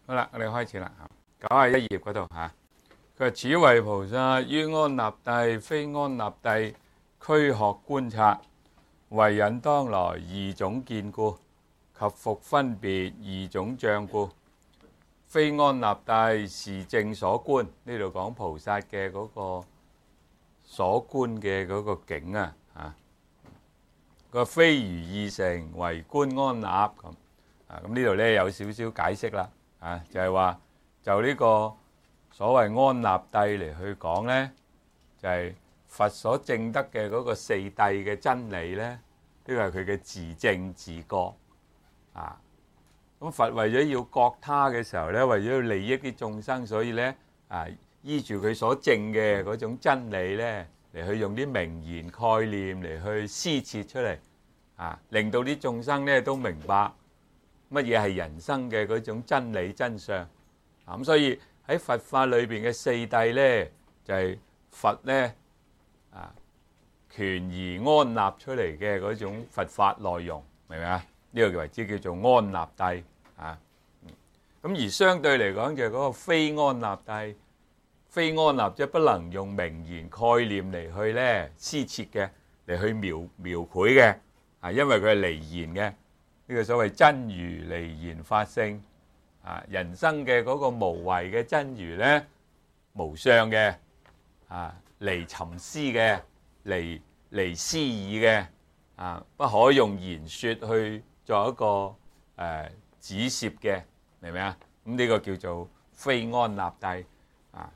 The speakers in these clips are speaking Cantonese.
好啦，我哋開始啦。91頁嗰度嚇，佢話：此為菩薩於安立諦、非安立諦俱學觀察，為引當來二種見故及復分別二種障故。非安立諦是正所觀，呢度講菩薩嘅嗰個所觀嘅嗰個境啊嚇。個非如意成為觀安立咁啊，咁呢度咧有少少解釋啦啊，就係話就呢個所謂安立諦嚟去講咧，就係佛所證得嘅嗰個四諦嘅真理咧，呢個係佢嘅自證自覺啊。咁佛為咗要覺他嘅時候咧，為咗要利益啲眾生，所以咧啊依住佢所證嘅嗰種真理咧，嚟去用啲名言概念嚟去施設出嚟啊，令到啲眾生咧都明白乜嘢係人生嘅嗰種真理真相啊。咁所以喺佛法裏邊嘅四諦咧，就係佛咧啊權而安立出嚟嘅嗰種佛法內容，明唔明啊？呢個為之叫做安立諦啊。咁而相對嚟講就係嗰個非安立諦，非安立即係不能用名言概念嚟去咧施設嘅，嚟去描繪嘅啊，因為佢係離言嘅。呢個所謂真如離言法性啊，人生嘅嗰個無為嘅真如咧，無相嘅啊，離尋思嘅，離思議嘅啊，不可用言說去作一個指涉嘅，明唔明啊？咁呢個叫做非安立諦啊。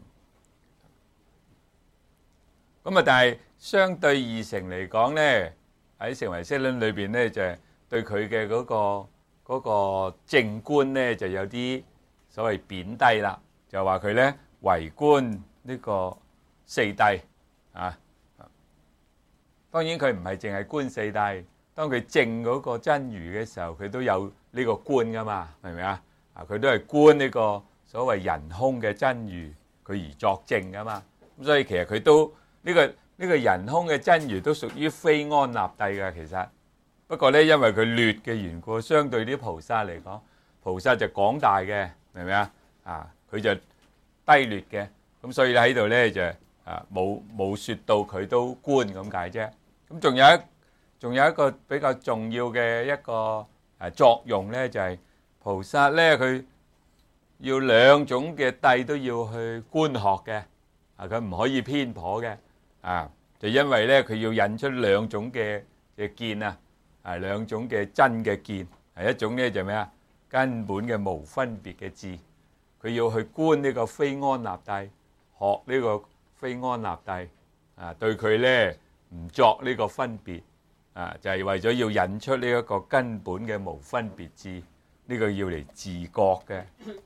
咁啊，但係相對二乘嚟講咧，喺成唯識論裏邊咧，就係對佢嘅嗰個正觀咧，就有啲所謂貶低啦，就話佢咧唯觀呢個四諦啊。當然佢唔係淨係觀四諦，當佢證嗰個真如嘅時候，佢都有呢個觀噶嘛，明唔明啊？啊，佢都係觀呢個所謂人空嘅真如，佢而作證噶嘛。咁所以其實佢都呢個人空嘅真如都屬於非安立諦嘅，其實。不過咧，因為佢劣嘅緣故，相對啲菩薩嚟講，菩薩就廣大嘅，明唔明啊？啊，佢就低劣嘅，咁所以喺度咧就冇説到佢都觀咁解啫。咁仲有一個比較重要嘅一個作用咧，就係菩薩咧佢要兩種嘅諦都要去觀學嘅，啊佢唔可以偏頗嘅，啊就因為咧佢要引出兩種嘅見啊。係兩種嘅真嘅見，係一種咧就咩啊？根本嘅無分別嘅智，佢要去觀呢個非安立諦，學呢個非安立諦啊，對佢咧唔作呢個分別啊，就係為咗要引出呢一個根本嘅無分別智，呢個要嚟自覺嘅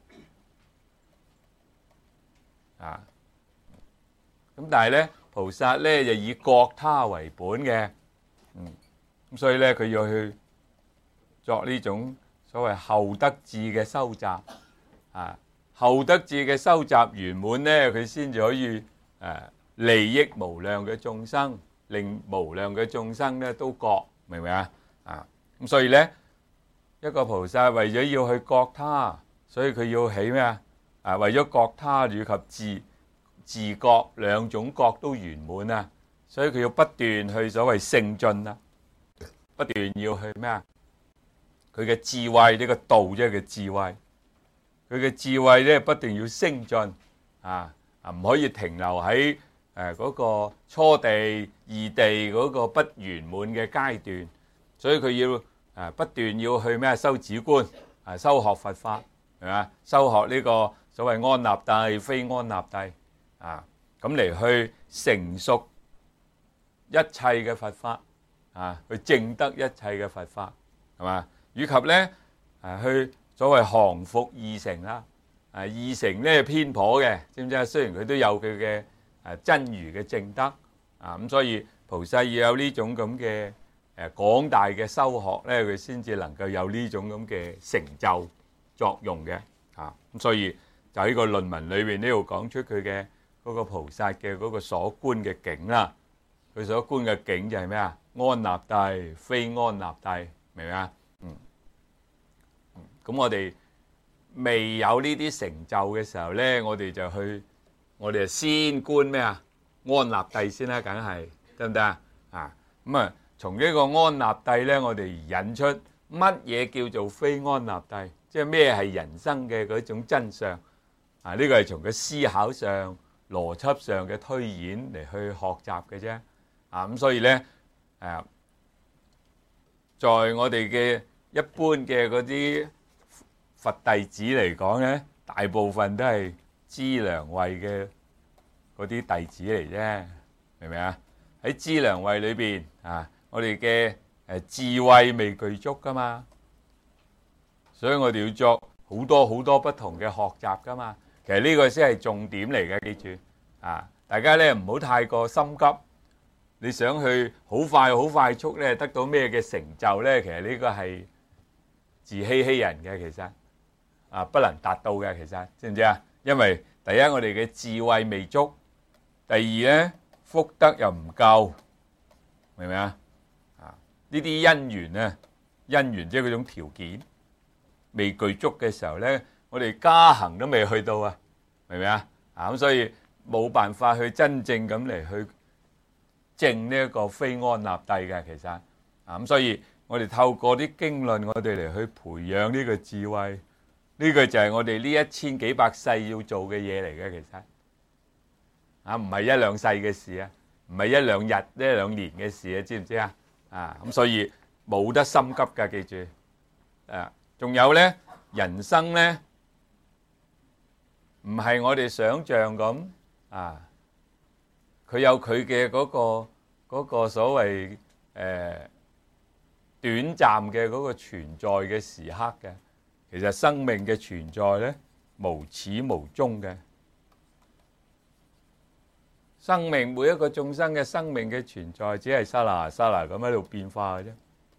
啊。咁但係咧，菩薩咧就以覺他為本嘅，咁所以咧，佢要去作呢種所謂後得智嘅收集啊，後得智嘅收集圓滿咧，佢先至可以利益無量嘅眾生，令無量嘅眾生咧都覺，明唔明啊？啊，咁所以咧，一個菩薩為咗要去覺他，所以佢要起咩啊？啊，為咗覺他以及自覺兩種覺都圓滿啊，所以佢要不斷去所謂勝進啦。不斷要去咩啊？佢嘅智慧呢個道即係佢智慧，佢嘅智慧咧不斷要升進啊！唔可以停留喺嗰個初地、二地嗰個不圓滿嘅階段，所以佢要不斷要去咩修止觀啊，修學佛法係嘛？修學呢個所謂安立諦、非安立諦啊，咁嚟去成熟一切嘅佛法。啊，去證得一切嘅佛法，係嘛？以及咧，去所謂降伏二乘啦。二乘咧偏頗嘅，知唔知啊？雖然佢都有佢嘅真如嘅證得，啊咁，所以菩薩要有呢種咁嘅廣大嘅修學咧，佢先至能夠有呢種咁嘅成就作用嘅。啊咁，所以就喺個論文裏邊呢度講出佢嘅嗰個菩薩嘅嗰個所觀嘅境啦。佢所觀嘅境就係咩啊？安立諦、非安立諦，明唔明啊？咁我哋未有呢啲成就嘅時候呢，我哋就先觀咩啊？安立帝先啦，梗係得唔得啊？咁啊，從呢個安立帝呢，我哋引出乜嘢叫做非安立帝，即係咩係人生嘅嗰種真相啊？呢個係從個思考上、邏輯上嘅推演嚟去學習嘅啫。咁所以呢，在我哋嘅一般嘅嗰啲佛弟子嚟講呢，大部分都係資糧位嘅嗰啲弟子嚟啫，明唔明啊？喺資糧位裏邊我哋嘅智慧未具足噶嘛，所以我哋要作好多好多不同嘅學習噶嘛。其實呢個先係重點嚟嘅，記住大家呢唔好太過心急。你想去好快速咧得到咩嘅成就呢？其實呢個係自欺欺人嘅，其實不能達到嘅，其實知唔知啊？因為第一我哋嘅智慧未足，第二呢福德又唔夠，明唔明啊？呢啲因緣呢，因緣即係嗰種條件未具足嘅時候呢，我哋加行都未去到啊，明唔明啊？咁所以冇辦法去真正咁嚟去證呢一個非安立帝嘅，其實咁所以我哋透過啲經論，我哋嚟去培養呢個智慧，呢個就係我哋呢1000幾百世要做嘅嘢嚟嘅，其實唔係一兩世嘅事啊，唔係一兩日、一兩年嘅事啊，知唔知啊？咁所以冇得心急㗎，記住仲有呢，人生呢唔係我哋想象咁佢有佢嘅嗰個所謂短暫嘅嗰個存在嘅時刻嘅。其實生命嘅存在呢，無始無終嘅。生命每一個眾生嘅生命嘅存在，只係剎那剎那咁喺度變化嘅啫。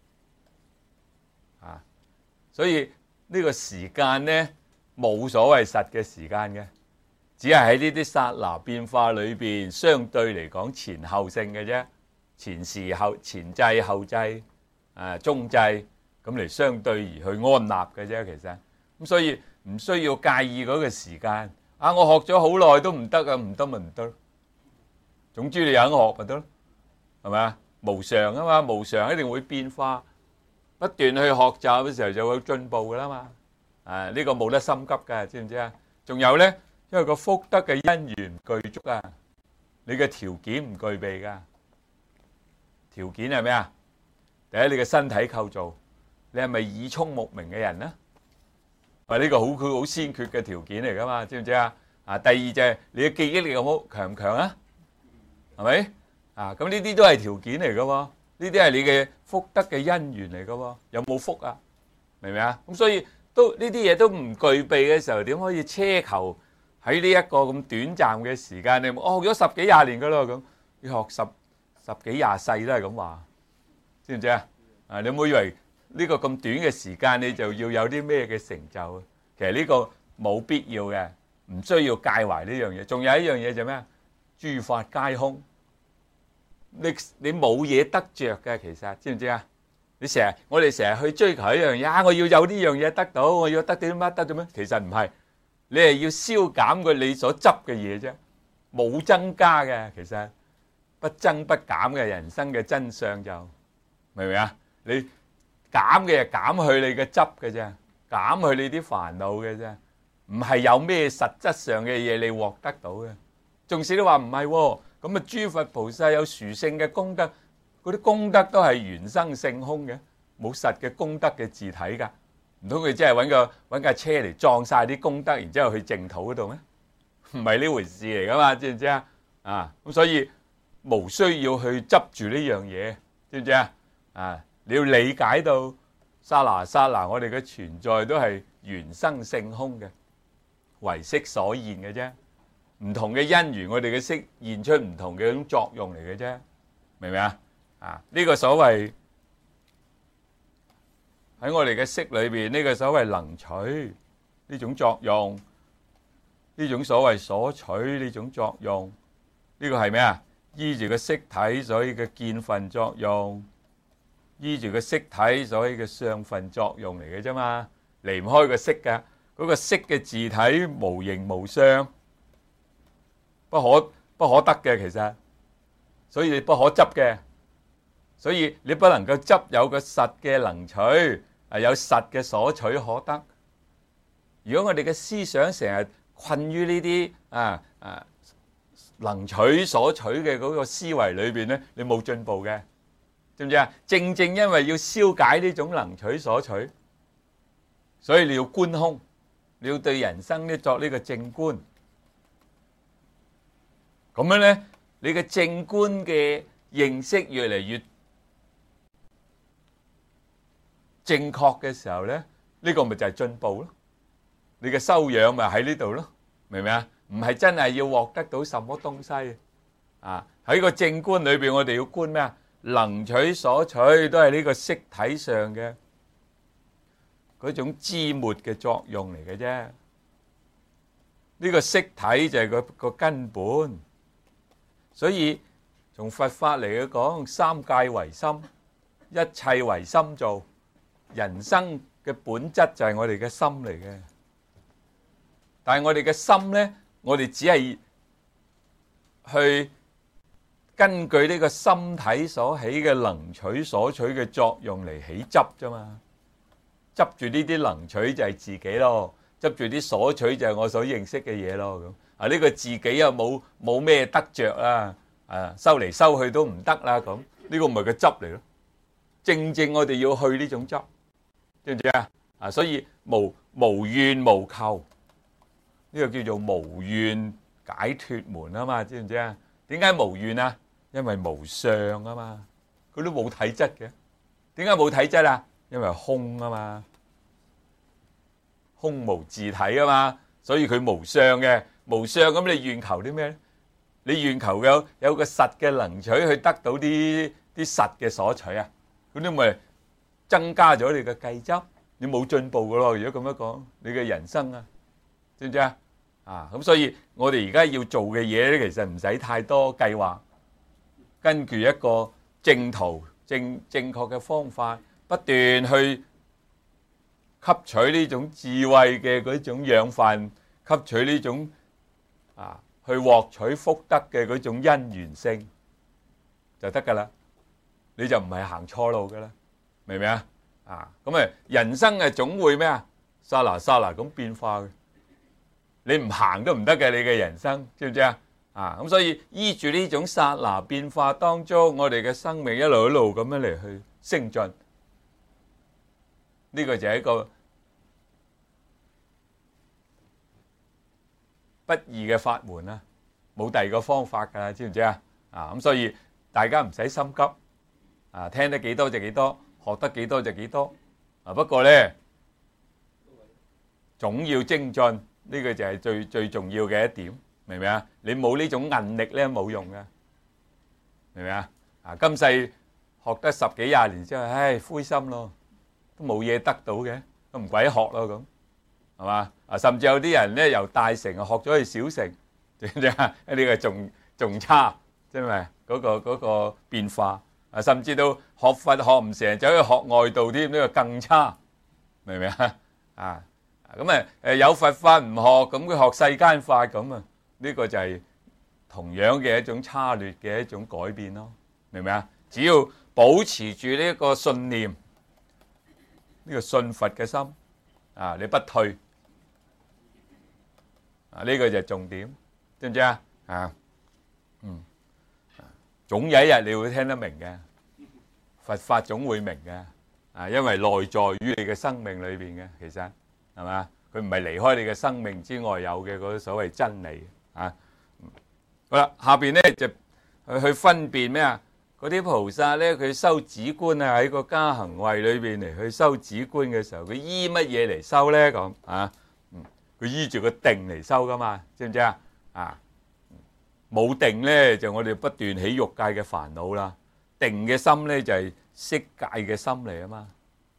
所以呢個時間呢，冇所謂實嘅時間嘅。只係喺呢啲剎那變化裏邊，相對嚟講前後性嘅啫，前時後前際後際中際咁嚟相對而去安立嘅啫，其實咁所以唔需要介意嗰個時間。我學咗好耐都唔得啊，唔得咪唔得咯。總之你肯學咪得咯，係咪啊？無常啊嘛，無常一定會變化，不斷去學習嘅時候就會進步噶啦嘛。呢個冇得心急㗎，知唔知啊？仲有呢。因為個福德嘅因緣唔具足啊，你嘅條件唔具備噶。條件係咩啊？第一，你嘅身體構造，你係咪耳聰目明嘅人呢？呢個好先決嘅條件嚟噶嘛，知唔知啊？第二就係你嘅記憶力有冇強唔強啊？係咪？咁呢啲都係條件嚟噶喎，呢啲係你嘅福德嘅因緣嚟噶喎，有冇福啊？明唔明啊？咁所以都呢啲嘢都唔具備嘅時候，點可以奢求？喺呢一個咁短暫嘅時間，你學咗10幾20年噶咯，咁你學十幾20世都係咁話，知唔知啊？你唔好以為呢個咁短嘅時間，你就要有啲咩嘅成就啊？其實呢個冇必要嘅，唔需要介懷呢樣嘢。仲有一樣嘢就咩啊？諸法皆空，你冇嘢得着嘅，其實知唔知啊？我哋成日去追求一樣嘢，我要有呢樣嘢得到，我要得啲乜得到咩？其實唔係。你係要消減佢你所執嘅嘢啫，冇增加嘅，其實不增不減嘅人生嘅真相就明唔明啊？你減嘅係減去你嘅執嘅啫，減去你啲煩惱嘅啫，唔係有咩實質上嘅嘢你獲得到嘅。縱使你話唔係喎，咁諸佛菩薩有殊勝嘅功德，嗰啲功德都係緣生性空嘅，冇實嘅功德嘅自體㗎。唔通佢真係揾架車嚟撞晒啲功德，然之後去淨土嗰度咩？唔係呢回事嚟噶嘛，知唔知啊？咁所以無需要去執住呢樣嘢，知唔知啊？你要理解到剎那剎那，我哋嘅存在都係緣生性空嘅，唯識所現嘅啫。唔同嘅因緣，我哋嘅識現出唔同嘅一種作用嚟嘅啫，明唔明啊？呢個所謂。喺我哋嘅識裏邊，呢個所謂能取呢種作用，呢種所謂所取呢種作用，呢個係咩啊？依住個色體所以嘅見分作用，依住個色體所以嘅相分作用嚟嘅啫嘛，離唔開個色㗎。 嗰個色嘅字體無形無相，不可得嘅，其實，所以你不可執嘅，所以你不能夠執有個實嘅能取，有實嘅所取可得。如果我哋嘅思想成日困於呢啲能取所取嘅嗰個思維裏邊咧，你冇進步嘅，知唔知啊？正正因為要消解呢種能取所取，所以你要觀空，你要對人生咧作呢個正觀。咁樣咧，你嘅正觀嘅認識越嚟越正確嘅時候咧，呢個咪就係進步咯。你嘅修養咪喺呢度咯，明唔明啊？唔係真係要獲得到什麼東西啊！喺個正觀裏邊，我哋要觀咩啊？能取所取都係呢個色體上嘅嗰種枝末嘅作用嚟嘅啫。呢個色體就係個根本。所以從佛法嚟講，三界唯心，一切唯心造。人生嘅本質就係我哋嘅心嚟嘅。但係我哋嘅心呢，我哋只係去根據呢個心體所起嘅能取所取嘅作用嚟起執啫嘛。執住呢啲能取就係自己咯，執住啲所取就係我所認識嘅嘢咯。咁啊，呢個自己又冇咩得着啊，收嚟收去都唔得啦。咁呢個唔係個執嚟咯。正正我哋要去呢種執，知唔知啊？所以無怨無求。呢個叫做無怨解脫門啊嘛，知唔知啊？點解無怨啊？因為無相啊嘛，佢都冇體質嘅。點解冇體質啊？因為空啊嘛，空無自體啊嘛，所以佢無相嘅。無相咁你願求啲咩咧？你願求有個實嘅能取去得到啲實嘅所取啊？咁你咪增加咗你嘅計執，你冇進步噶咯。如果咁樣講，你嘅人生啊，知唔知啊？咁所以我哋而家要做嘅嘢咧，其實唔使太多計劃，根據一個正途、正確嘅方法，不斷去吸取呢種智慧嘅嗰種養分，吸取呢種去獲取福德嘅嗰種因緣性就得噶啦，你就唔係行錯路噶啦，明唔明啊？咁人生總會咩啊？剎那剎那咁變化嘅。你唔行都唔得嘅，你嘅人生知唔知啊？咁所以依住呢種剎那變化當中，我哋嘅生命一路咁樣嚟去升進，呢個就係一個不二嘅法門啦，冇第二個方法噶啦，知唔知啊？咁所以大家唔使心急，聽得幾多就幾多，學得幾多就幾多，不過咧總要精進。呢個就係最重要嘅一點，明唔明啊？你冇呢種韌力咧，冇用嘅，明唔明啊？今世學得10幾20年之後，灰心咯，都冇嘢得到嘅，都唔鬼學咯咁，係嘛？甚至有啲人咧由大乘學咗去小乘，知唔知啊？呢個仲差，因為嗰個變化，甚至到學佛學唔成，走去學外道添，呢個更差，明唔明啊？咁有佛法唔學，咁佢學世間法咁啊？呢個就係同樣嘅一種差劣嘅一種改變咯，明唔明啊？只要保持住呢個信念，呢個信佛嘅心，你不退，呢個就係重點，知唔知啊？總有一日你會聽得明嘅，佛法總會明嘅，因為內在於你嘅生命裏邊嘅，其實。係嘛？佢唔係離開你嘅生命之外有嘅嗰啲所謂真理好啦，下邊咧就去分辨咩啊？嗰啲菩薩咧，佢修止觀喺個加行位裏邊嚟去修止觀嘅時候，佢依乜嘢嚟修咧？咁佢依住個定嚟修噶嘛？知唔知啊？冇定咧，就我哋不斷起欲界嘅煩惱啦。定嘅心咧就係色界嘅心嚟啊嘛。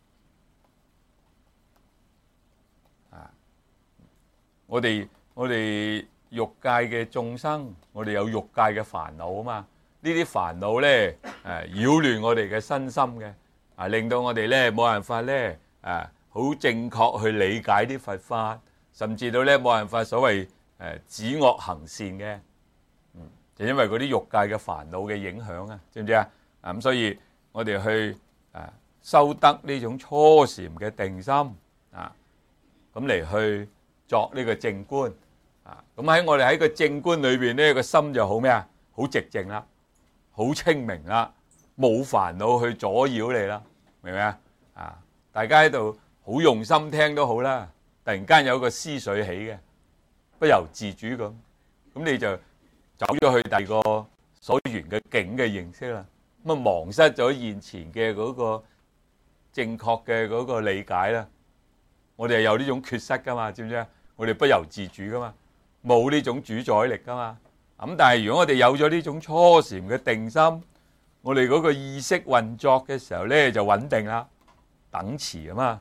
我哋欲界嘅眾生，我哋有欲界嘅煩惱啊嘛。呢啲煩惱咧，擾亂我哋嘅身心嘅，令到我哋咧冇辦法咧，好好正確去理解啲佛法，甚至到咧冇辦法所謂止惡行善嘅，就因為嗰啲欲界嘅煩惱嘅影響啊，知唔知啊？咁所以我哋去修得呢種初禪嘅定心啊，咁嚟去作呢個正觀啊，咁喺我哋喺個正觀裏邊呢，個心就好咩啊？好寂靜啦，好清明啦，冇煩惱去阻擾你啦，明唔明啊？啊，大家喺度好用心聽都好啦，突然間有個思緒起嘅，不由自主咁你就走咗去第二個所緣嘅境嘅認識啦，咁啊忘失咗現前嘅嗰個正確嘅嗰個理解啦。我哋係有呢種缺失噶嘛，知唔知啊？我哋不由自主噶嘛，冇呢種主宰力噶嘛。咁但係如果我哋有咗呢種初禪嘅定心，我哋嗰個意識運作嘅時候咧就穩定啦，等持啊嘛。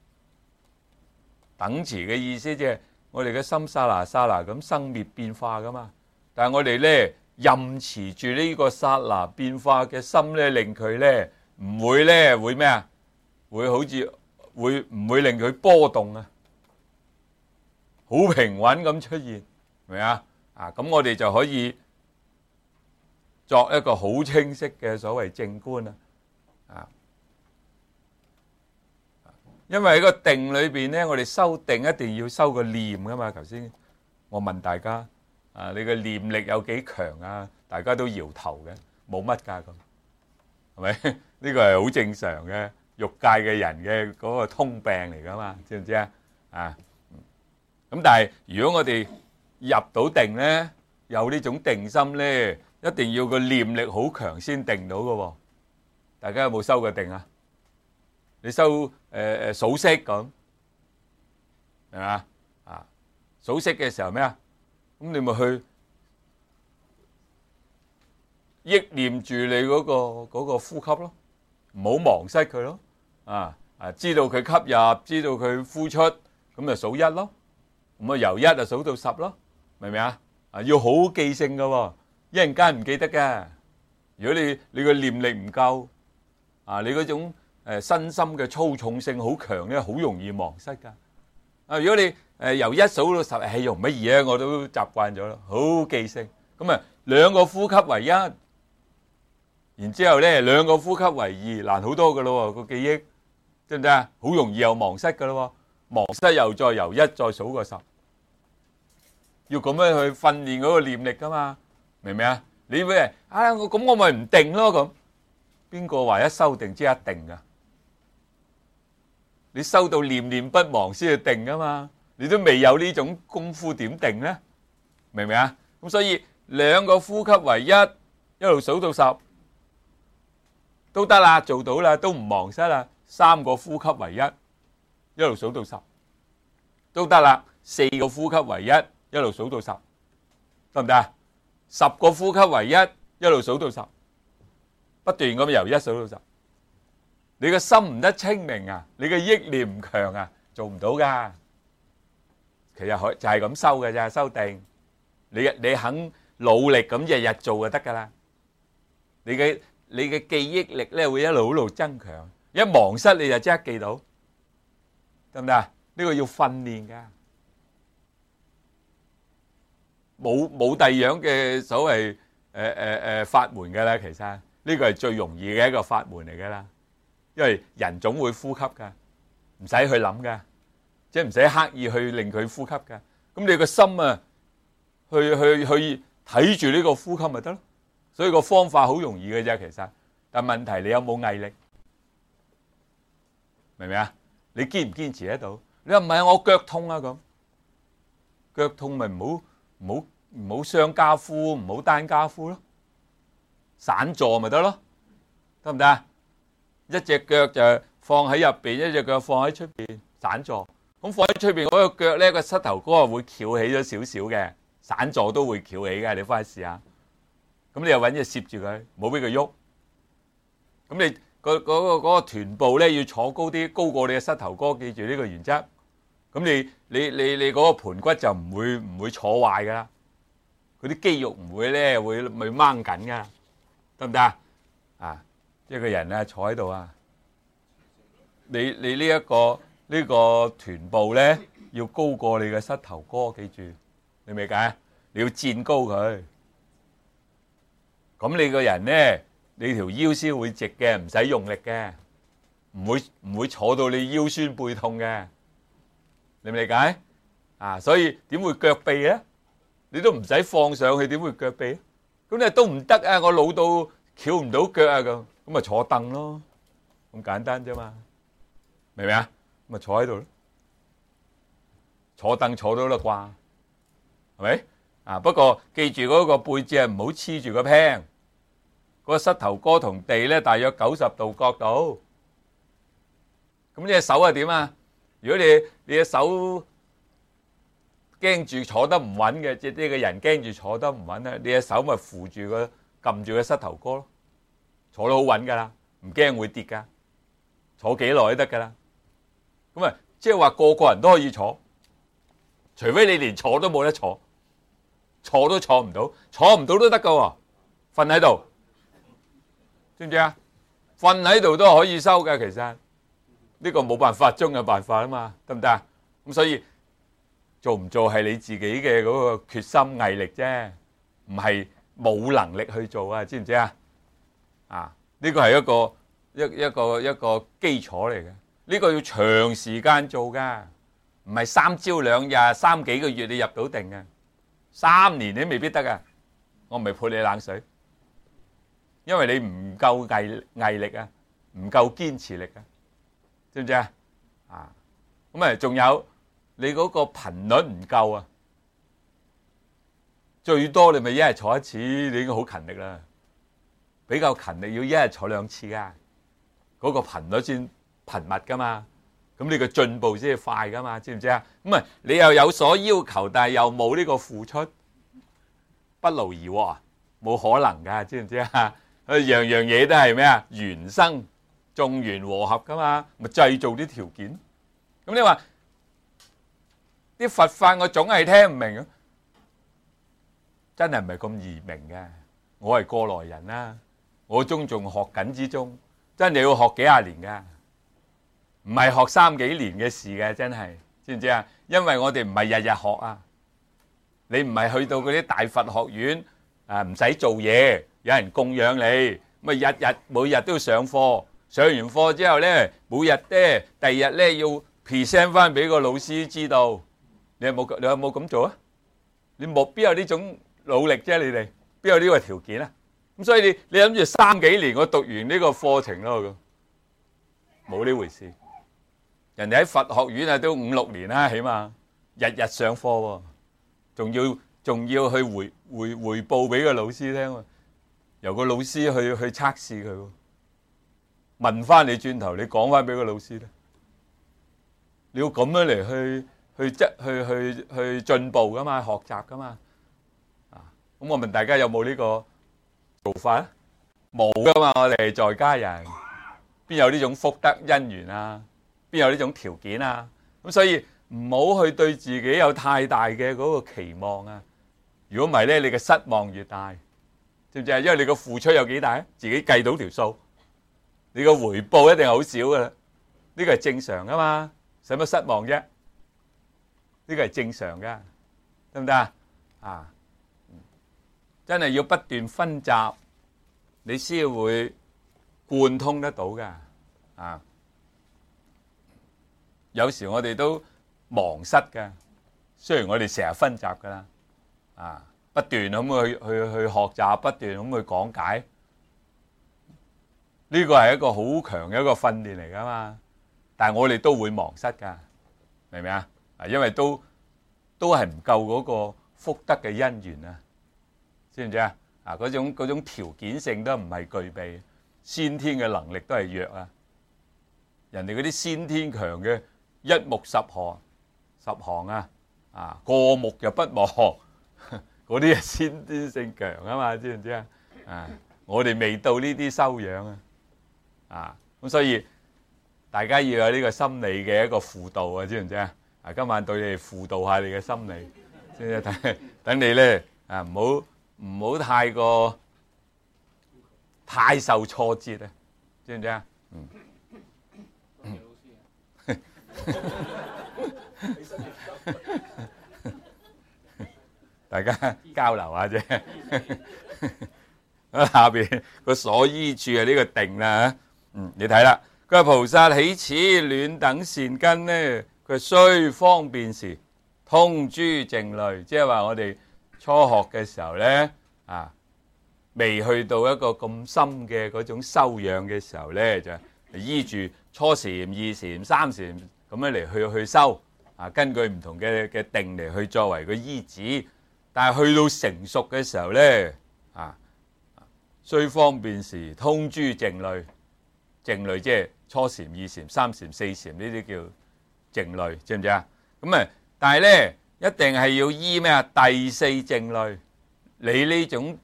等持嘅意思即係我哋嘅心剎那剎那咁生滅變化噶嘛。但係我哋咧任持住呢個剎那變化嘅心咧，令佢咧唔會咧會咩啊？會好似會唔會令佢波動啊？好平穩咁出現，明唔明啊？咁我哋就可以作一個好清晰嘅所謂正觀啊！因為喺個定裏邊咧，我哋修定一定要修個念噶嘛。頭先我問大家你嘅念力有幾強啊？大家都搖頭嘅，冇乜㗎咁，係咪？呢個係好正常嘅欲界嘅人嘅嗰個通病嚟噶嘛？知唔知啊？咁但係如果我哋入到定咧，有呢種定心咧，一定要個念力好強先定到㗎喎。大家有冇修過定啊？你修數息咁係嘛？數息嘅時候咩啊？咁你咪去憶念住你嗰個呼吸咯，唔好忘失佢咯。知道佢吸入，知道佢呼出，咁就數一咯。咁由一就數到10咯，明唔明啊？要好記性噶喎，一陣間唔記得噶。如果你個念力唔夠，你嗰種身心嘅粗重性好強咧，好容易忘失噶。如果你由1數到10，係容乜易啊？我都習慣咗啦，好記性。咁2個呼吸為1，然之後咧2個呼吸為2，難好多噶咯喎，個記憶，知唔知啊？好容易又忘失噶咯喎，忘失又再由1再數個10。要咁樣去訓練嗰個念力噶嘛，明唔明啊？你以為我咪唔定咯咁？邊個話一修定即一定噶？你修到念念不忘先去定噶嘛？你都未有呢種功夫點定咧？明唔明啊？咁所以2個呼吸為1，一路數到10都得啦，做到啦，都唔忘失啦。3個呼吸為1，一路數到10都得啦。4個呼吸為1，一路數到10，得唔得啊？10個呼吸為1，一路數到10，不斷咁由1數到10。你個心唔得清明啊，你嘅憶念唔強啊，做唔到噶。其實就係咁修嘅咋，修定。你肯努力咁日日做就得噶啦。你嘅記憶力咧會一路增強，一忘失你就即刻記到，得唔得啊？呢個要訓練噶。冇第二樣嘅所謂法門㗎啦，其實呢個係最容易嘅一個法門嚟㗎啦，因為人總會呼吸㗎，唔使去諗㗎，即係唔使刻意去令佢呼吸㗎。咁你個心啊，去睇住呢個呼吸咪得咯。所以個方法好容易嘅啫，其實，但問題你有冇毅力，明唔明啊？你堅唔堅持得到？你話唔係我腳痛啊咁，腳痛咪唔好雙跏趺，唔好單跏趺咯，散坐咪得咯，得唔得啊？一隻腳就放喺入邊，一隻腳放喺出邊，散坐。咁放喺出邊嗰個腳咧，個膝頭哥會翹起咗少少嘅，散坐都會翹起嘅，你翻去試下。咁你又揾嘢攝住佢，唔好俾佢喐。咁你嗰個臀部咧要坐高啲，高過你嘅膝頭哥，記住呢個原則。咁你嗰個盤骨就唔會坐壞噶啦。佢啲肌肉唔會咧會掹緊噶，得唔得啊？一個人啊坐喺度啊，你呢呢個臀部咧要高過你嘅膝頭哥，記住，你明解？你要墊高佢，咁你個人咧，你條腰先會直嘅，唔使用力嘅，唔會坐到你腰酸背痛嘅，你明唔理解？啊，所以點會腳臂咧？你都唔使放上去，點會腳臂？咁你都唔得啊！我老到翹唔到腳啊咁，咁咪坐凳咯，咁簡單啫嘛，明唔明啊？咪坐喺度咯，坐凳坐到啦啩，係咪？啊，不過記住嗰個背脊唔好黐住個 pan，個膝頭哥同地咧大約90度角度。咁你隻手係點啊？如果你隻手驚住坐得唔穩嘅，即係呢個人驚住坐得唔穩咧，你隻手咪扶住個撳住個膝頭哥咯，坐得好穩噶啦，唔驚會跌噶，坐幾耐都得噶啦。咁啊，即係話個個人都可以坐，除非你連坐都冇得坐，坐都坐唔到，坐唔到都得噶喎，瞓喺度，知唔知啊？瞓喺度都可以收嘅，其實呢個冇辦法中嘅辦法啊嘛，得唔得啊？咁所以做唔做係你自己嘅嗰個決心毅力啫，唔係冇能力去做啊，知唔知啊？啊，呢個係一個基礎嚟嘅，呢個要長時間做噶，唔係3朝2日、3幾個月你入到定嘅，3年你未必得噶。我唔係潑你冷水，因為你唔夠毅力啊，唔夠堅持力啊，知唔知啊？啊，咁啊，仲有你嗰個頻率唔夠啊，最多你咪一日坐一次，你已經好勤力啦。比較勤力要一日坐2次噶，嗰個頻率先頻密噶嘛，咁你個進步先係快噶嘛，知唔知啊？咁啊，你又有所要求，但係又冇呢個付出，不勞而獲啊，冇可能噶，知唔知啊？樣樣嘢都係咩啊？緣生眾緣和合噶嘛，咪製造啲條件。咁你話啲佛法我總係聽唔明啊，真係唔係咁易明嘅。我係過來人啦，我仲學緊之中，真係要學幾廿年噶，唔係學3幾年嘅事嘅，真係，知唔知啊？因為我哋唔係日日學啊，你唔係去到嗰啲大佛學院啊，唔使做嘢，有人供養你，咪每日都要上課，上完課之後咧，每日咧，第二日咧要 present 翻俾個老師知道。你有冇咁做啊？你邊有呢種努力啫？你哋邊有呢個條件啊？咁所以你諗住3幾年我讀完呢個課程咯，冇呢回事。人哋喺佛學院啊都5、6年啦，起碼日日上課喎，仲要去回報俾個老師聽，由個老師去測試佢，問翻你轉頭，你講翻俾個老師咧，你要咁樣嚟去進步噶嘛，學習噶嘛，啊，咁我問大家有冇呢個做法啊？冇噶嘛，我哋在家人邊有呢種福德因緣啊？邊有呢種條件啊？咁所以唔好去對自己有太大嘅嗰個期望啊！如果唔係咧，你嘅失望越大，知唔知啊？因為你個付出有幾大啊？自己計到條數，你個回報一定係好少噶啦。呢個係正常噶嘛，使乜失望啫？呢個係正常噶，得唔得啊？啊，真係要不斷分集，你先會貫通得到噶。啊，有時我哋都忘失噶，雖然我哋成日分集噶啦，啊，不斷咁去學習，不斷咁去講解，呢個係一個好強嘅一個訓練嚟噶嘛。但係我哋都會忘失噶，明唔明啊？因為都係唔夠嗰個福德嘅因緣啊，知唔知啊？啊，嗰種條件性都唔係具備，先天嘅能力都係弱啊。人哋嗰啲先天強嘅一目十行啊，啊過目就不忘，嗰啲係先天性強啊嘛，知唔知啊？啊，我哋未到呢啲修養啊，啊咁所以大家要有呢個心理嘅一個輔導啊，知唔知啊？啊，今晚對你哋輔導下你嘅心理，即係等你咧啊，唔好太受挫折啊，知唔知啊？ 大家交流下啫。下邊個所依處係呢個定啦。你睇啦，佢話菩薩起此暖等善根呢，佢雖方便時通諸靜慮，即係話我哋初學嘅時候呢，未去到一個咁深嘅嗰種修養嘅時候呢，就依住初禪、二禪、三禪咁樣嚟去修，根據唔同嘅定嚟去作為個依止。但係去到成熟嘅時候呢，雖方便時通諸靜慮，靜慮即係初禪、二禪、三禪、四禪呢啲叫靜慮，知唔知啊？咁但係呢，一定係要依咩啊？第四靜慮，你呢種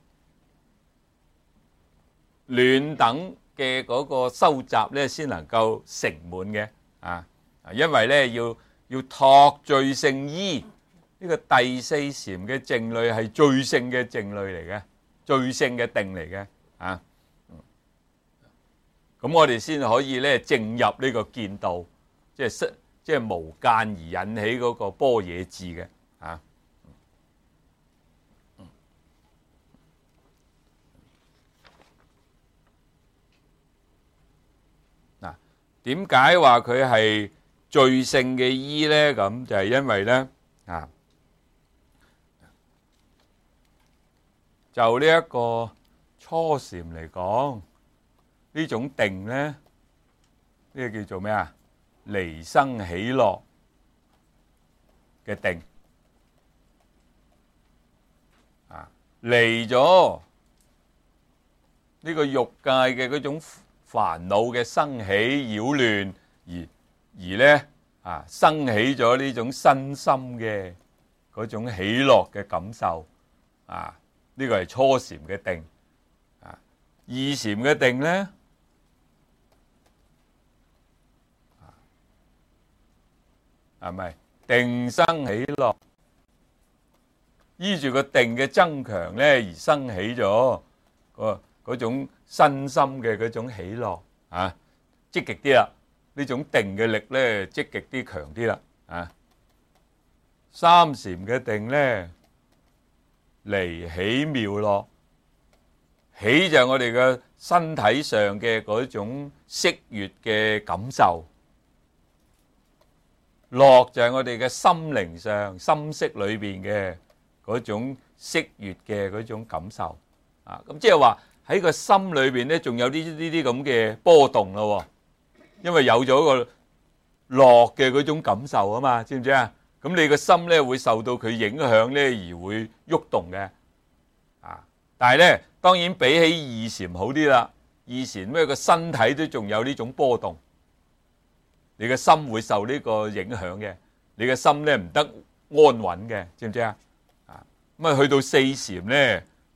暖等嘅嗰個收集呢，先能夠成滿嘅。因為呢，要託最勝依。呢個第四禪嘅靜慮係最勝嘅靜慮嚟嘅，最勝嘅定嚟嘅。咁我哋先可以咧證入呢個見道，即係無間而引起嗰個般若智嘅。嗱，點解話佢係最勝嘅依咧？咁就係因為咧就呢一個初禪嚟講，呢種定咧，呢個叫做咩啊？離生喜樂嘅定，離咗呢個欲界嘅嗰種煩惱嘅生起擾亂，而咧生起咗呢種身心嘅嗰種喜樂嘅感受。呢個係初禪嘅定。二禪嘅定咧，係咪定生喜樂？依住個定嘅增強咧，而生起咗嗰種身心嘅嗰種喜樂。積極啲啦，呢種定嘅力咧，積極啲、強啲啦。三禪嘅定咧，離喜妙樂。喜就係我哋嘅身體上嘅嗰種色悅嘅感受，樂就係我哋嘅心靈上、心識裏邊嘅嗰種色悅嘅嗰種感受。咁即係話喺個心裏邊咧，仲有呢啲咁嘅波動咯。因為有咗個樂嘅嗰種感受啊嘛，知唔知啊？咁你個心咧會受到佢影響咧，而會喐動嘅。但係咧，當然比起二禪好啲啦。二禪咩個身體都仲有呢種波動，你嘅心會受呢個影響嘅，你嘅心咧唔得安穩嘅，知唔知啊？咁去到四禪咧，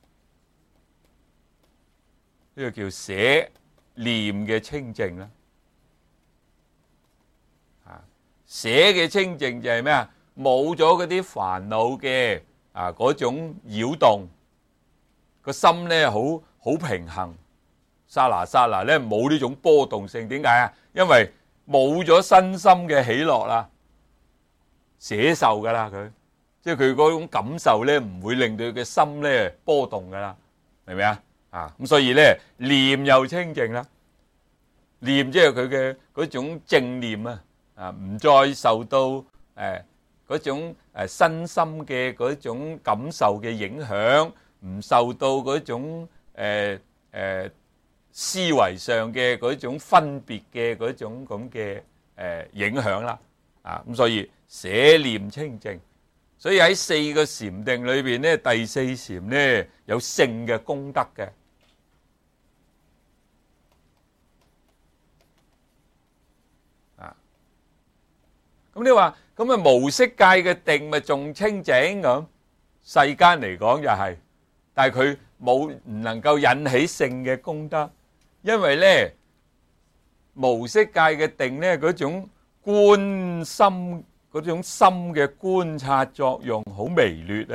呢個叫捨念嘅清淨啦。捨嘅清淨就係咩啊？冇咗嗰啲煩惱嘅嗰種擾動。個心咧好平衡，剎那剎那咧冇呢種波動性。點解啊？因為冇咗身心嘅喜樂啦，捨受噶啦佢，即係佢嗰種感受咧唔會令到佢嘅心咧波動噶啦，明唔明啊？咁所以咧念又清淨啦，念即係佢嘅嗰種正念唔再受到嗰種身心嘅嗰種感受嘅影響。唔受到嗰種思維上嘅嗰種分別嘅嗰種咁嘅影響啦。咁所以捨念清淨，所以喺四個禪定裏邊咧，第四禪咧有勝嘅功德嘅。咁你話咁無色界嘅定咪仲清淨咁？世間嚟講就係。但係佢唔能夠引起勝嘅功德，因為咧無色界嘅定咧嗰種觀心嗰種心嘅觀察作用好微劣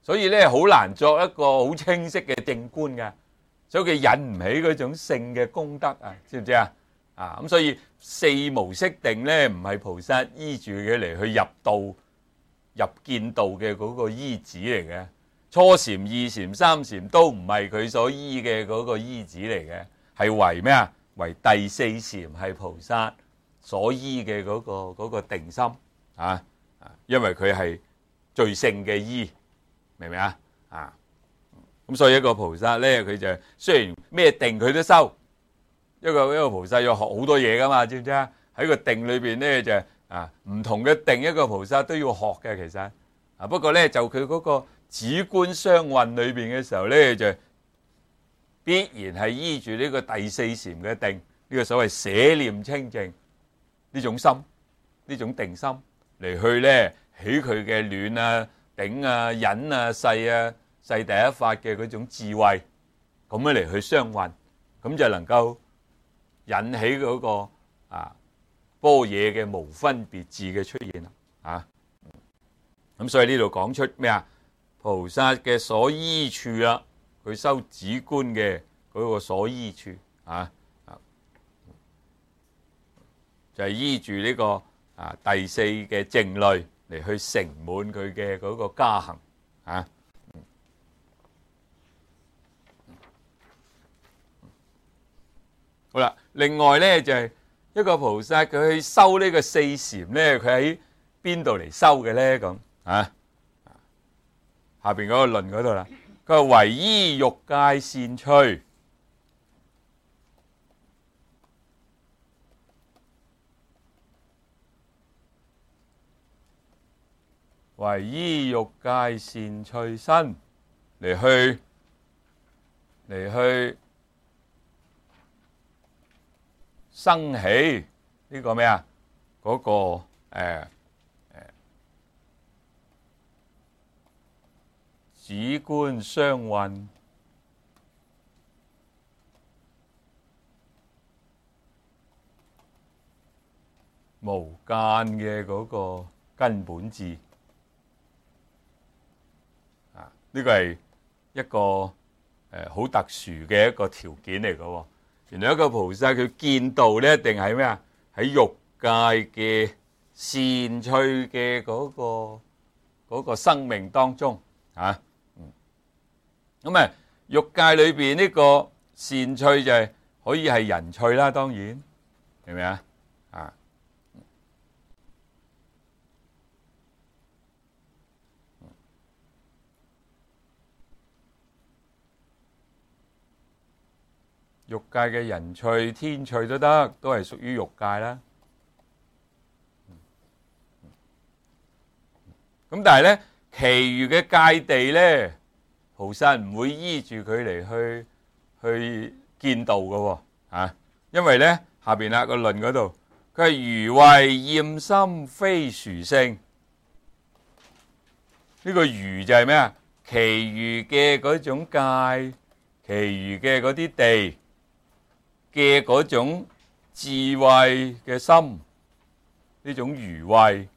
所以咧好難作一個好清晰嘅正觀㗎，所以佢引唔起嗰種聖嘅功德啊，知唔知啊？咁所以四無色定咧唔係菩薩依住嘅嚟去入道入見道嘅嗰個依止嚟嘅，初禪、二禪、三禪都唔係佢所依嘅嗰個依止嚟嘅，係為咩啊？為第四禪係菩薩所依嘅嗰個定心啊，因為佢係最勝嘅依，明唔明啊？咁所以一個菩薩咧，佢就雖然咩定佢都修，一個菩薩要學好多嘢噶嘛，知唔知啊？喺個定裏邊咧就唔同嘅定，一個菩薩都要學嘅，其實不過咧就佢嗰個止觀雙運裏邊嘅時候咧，就必然係依住呢個第四禪嘅定，呢個所謂捨念清淨呢種心，呢種定心嚟去咧起佢嘅暖啊、頂啊、忍啊、世第一法嘅嗰種智慧，咁樣嚟去雙運，咁就能夠引起嗰個般若嘅無分別智嘅出現啦。咁所以呢度講出咩啊？菩薩嘅所依處啦，佢修止觀嘅嗰個所依處就係依住呢個第四嘅靜慮嚟去成滿佢嘅嗰個加行好啦，另外咧就係一個菩薩佢去修呢個四禪咧，佢喺邊度嚟修嘅咧？咁下邊嗰個論嗰度啦，佢話唯依欲界善趣，唯依欲界善趣身嚟去生起呢個咩啊？嗰個止觀雙運無間嘅嗰個根本智呢個係一個好特殊嘅一個條件嚟嘅。原來一個菩薩佢見道咧，一定係咩啊？喺欲界嘅善趣嘅嗰個生命當中咁欲界裏邊呢個善趣就係可以係人趣啦，當然明唔明啊？欲界嘅人趣、天趣都得，都係屬於欲界啦。咁但係咧，其餘嘅界地咧，菩薩唔會依住佢嚟去見道嘅因為咧下邊個論嗰度，佢係餘謂厭心非殊勝。呢個餘就係咩啊？其餘嘅嗰種界，其餘嘅嗰啲地嘅嗰種智慧嘅心，呢種餘慧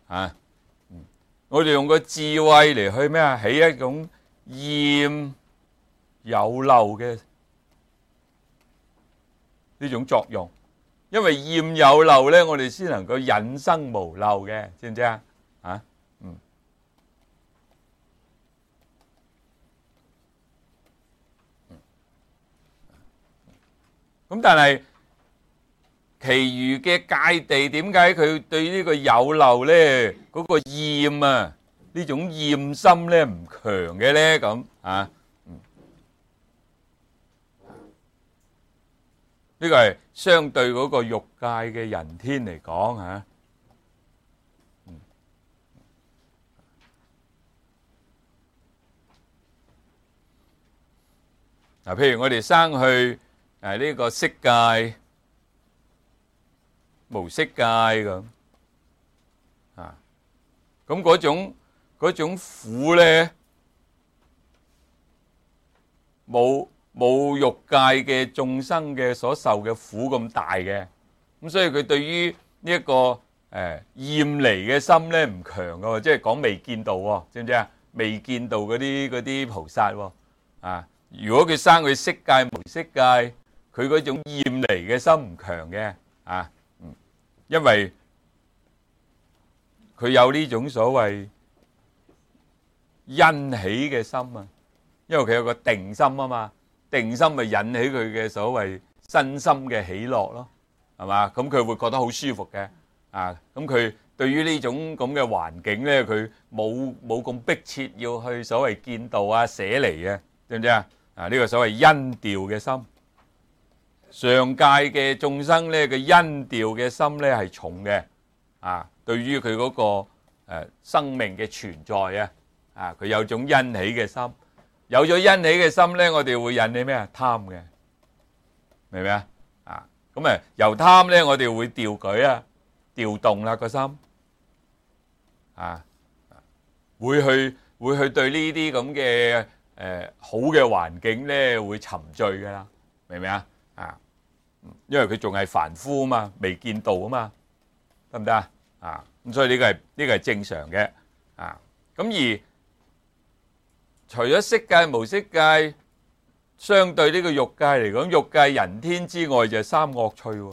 我哋用個智慧嚟去咩啊？起一種厭有漏嘅呢種作用，因為厭有漏咧，我哋先能夠引生無漏嘅，知唔知啊？咁但係其餘嘅界地，點解佢對呢個有漏咧嗰個厭啊，呢種厭心咧唔強嘅咧？咁呢個係相對嗰個欲界嘅人天嚟講譬如我哋生去呢個色界、無色界咁咁嗰種苦咧，冇欲界嘅眾生嘅所受嘅苦咁大嘅，咁所以佢對於呢一個厭離嘅心咧唔強㗎，即係講未見道喎，知唔知啊？ 未見道嗰啲菩薩喎。啊，如果佢生佢色界無色界，佢嗰種厭離嘅心唔強嘅。啊，因為佢有呢種所謂欣喜嘅心啊，因為佢有個定心啊嘛，定心咪引起佢嘅所謂身心嘅喜樂咯，係嘛？咁佢會覺得好舒服嘅。啊，咁佢對於呢種咁嘅環境咧，佢冇咁迫切要去所謂見道啊、捨離嘅，知唔知啊？啊，呢個所謂欣調嘅心，上界嘅眾生咧，個欣調嘅心咧係重嘅。啊，對於佢嗰個生命嘅存在啊，啊，佢有種欣喜嘅心，有咗欣喜嘅心咧，我哋會引起咩啊？貪嘅，明唔明啊？啊，咁由貪咧，我哋會調舉啊，調動啦個心，啊，會去對呢啲咁嘅好嘅環境咧，會沉醉噶啦，明唔明啊？啊，因為佢仲係凡夫啊嘛，未見道啊嘛，得唔得啊？啊，咁所以呢個係正常嘅。啊，咁而除咗色界無色界，相對呢個欲界嚟講，欲界人天之外就係三惡趣喎。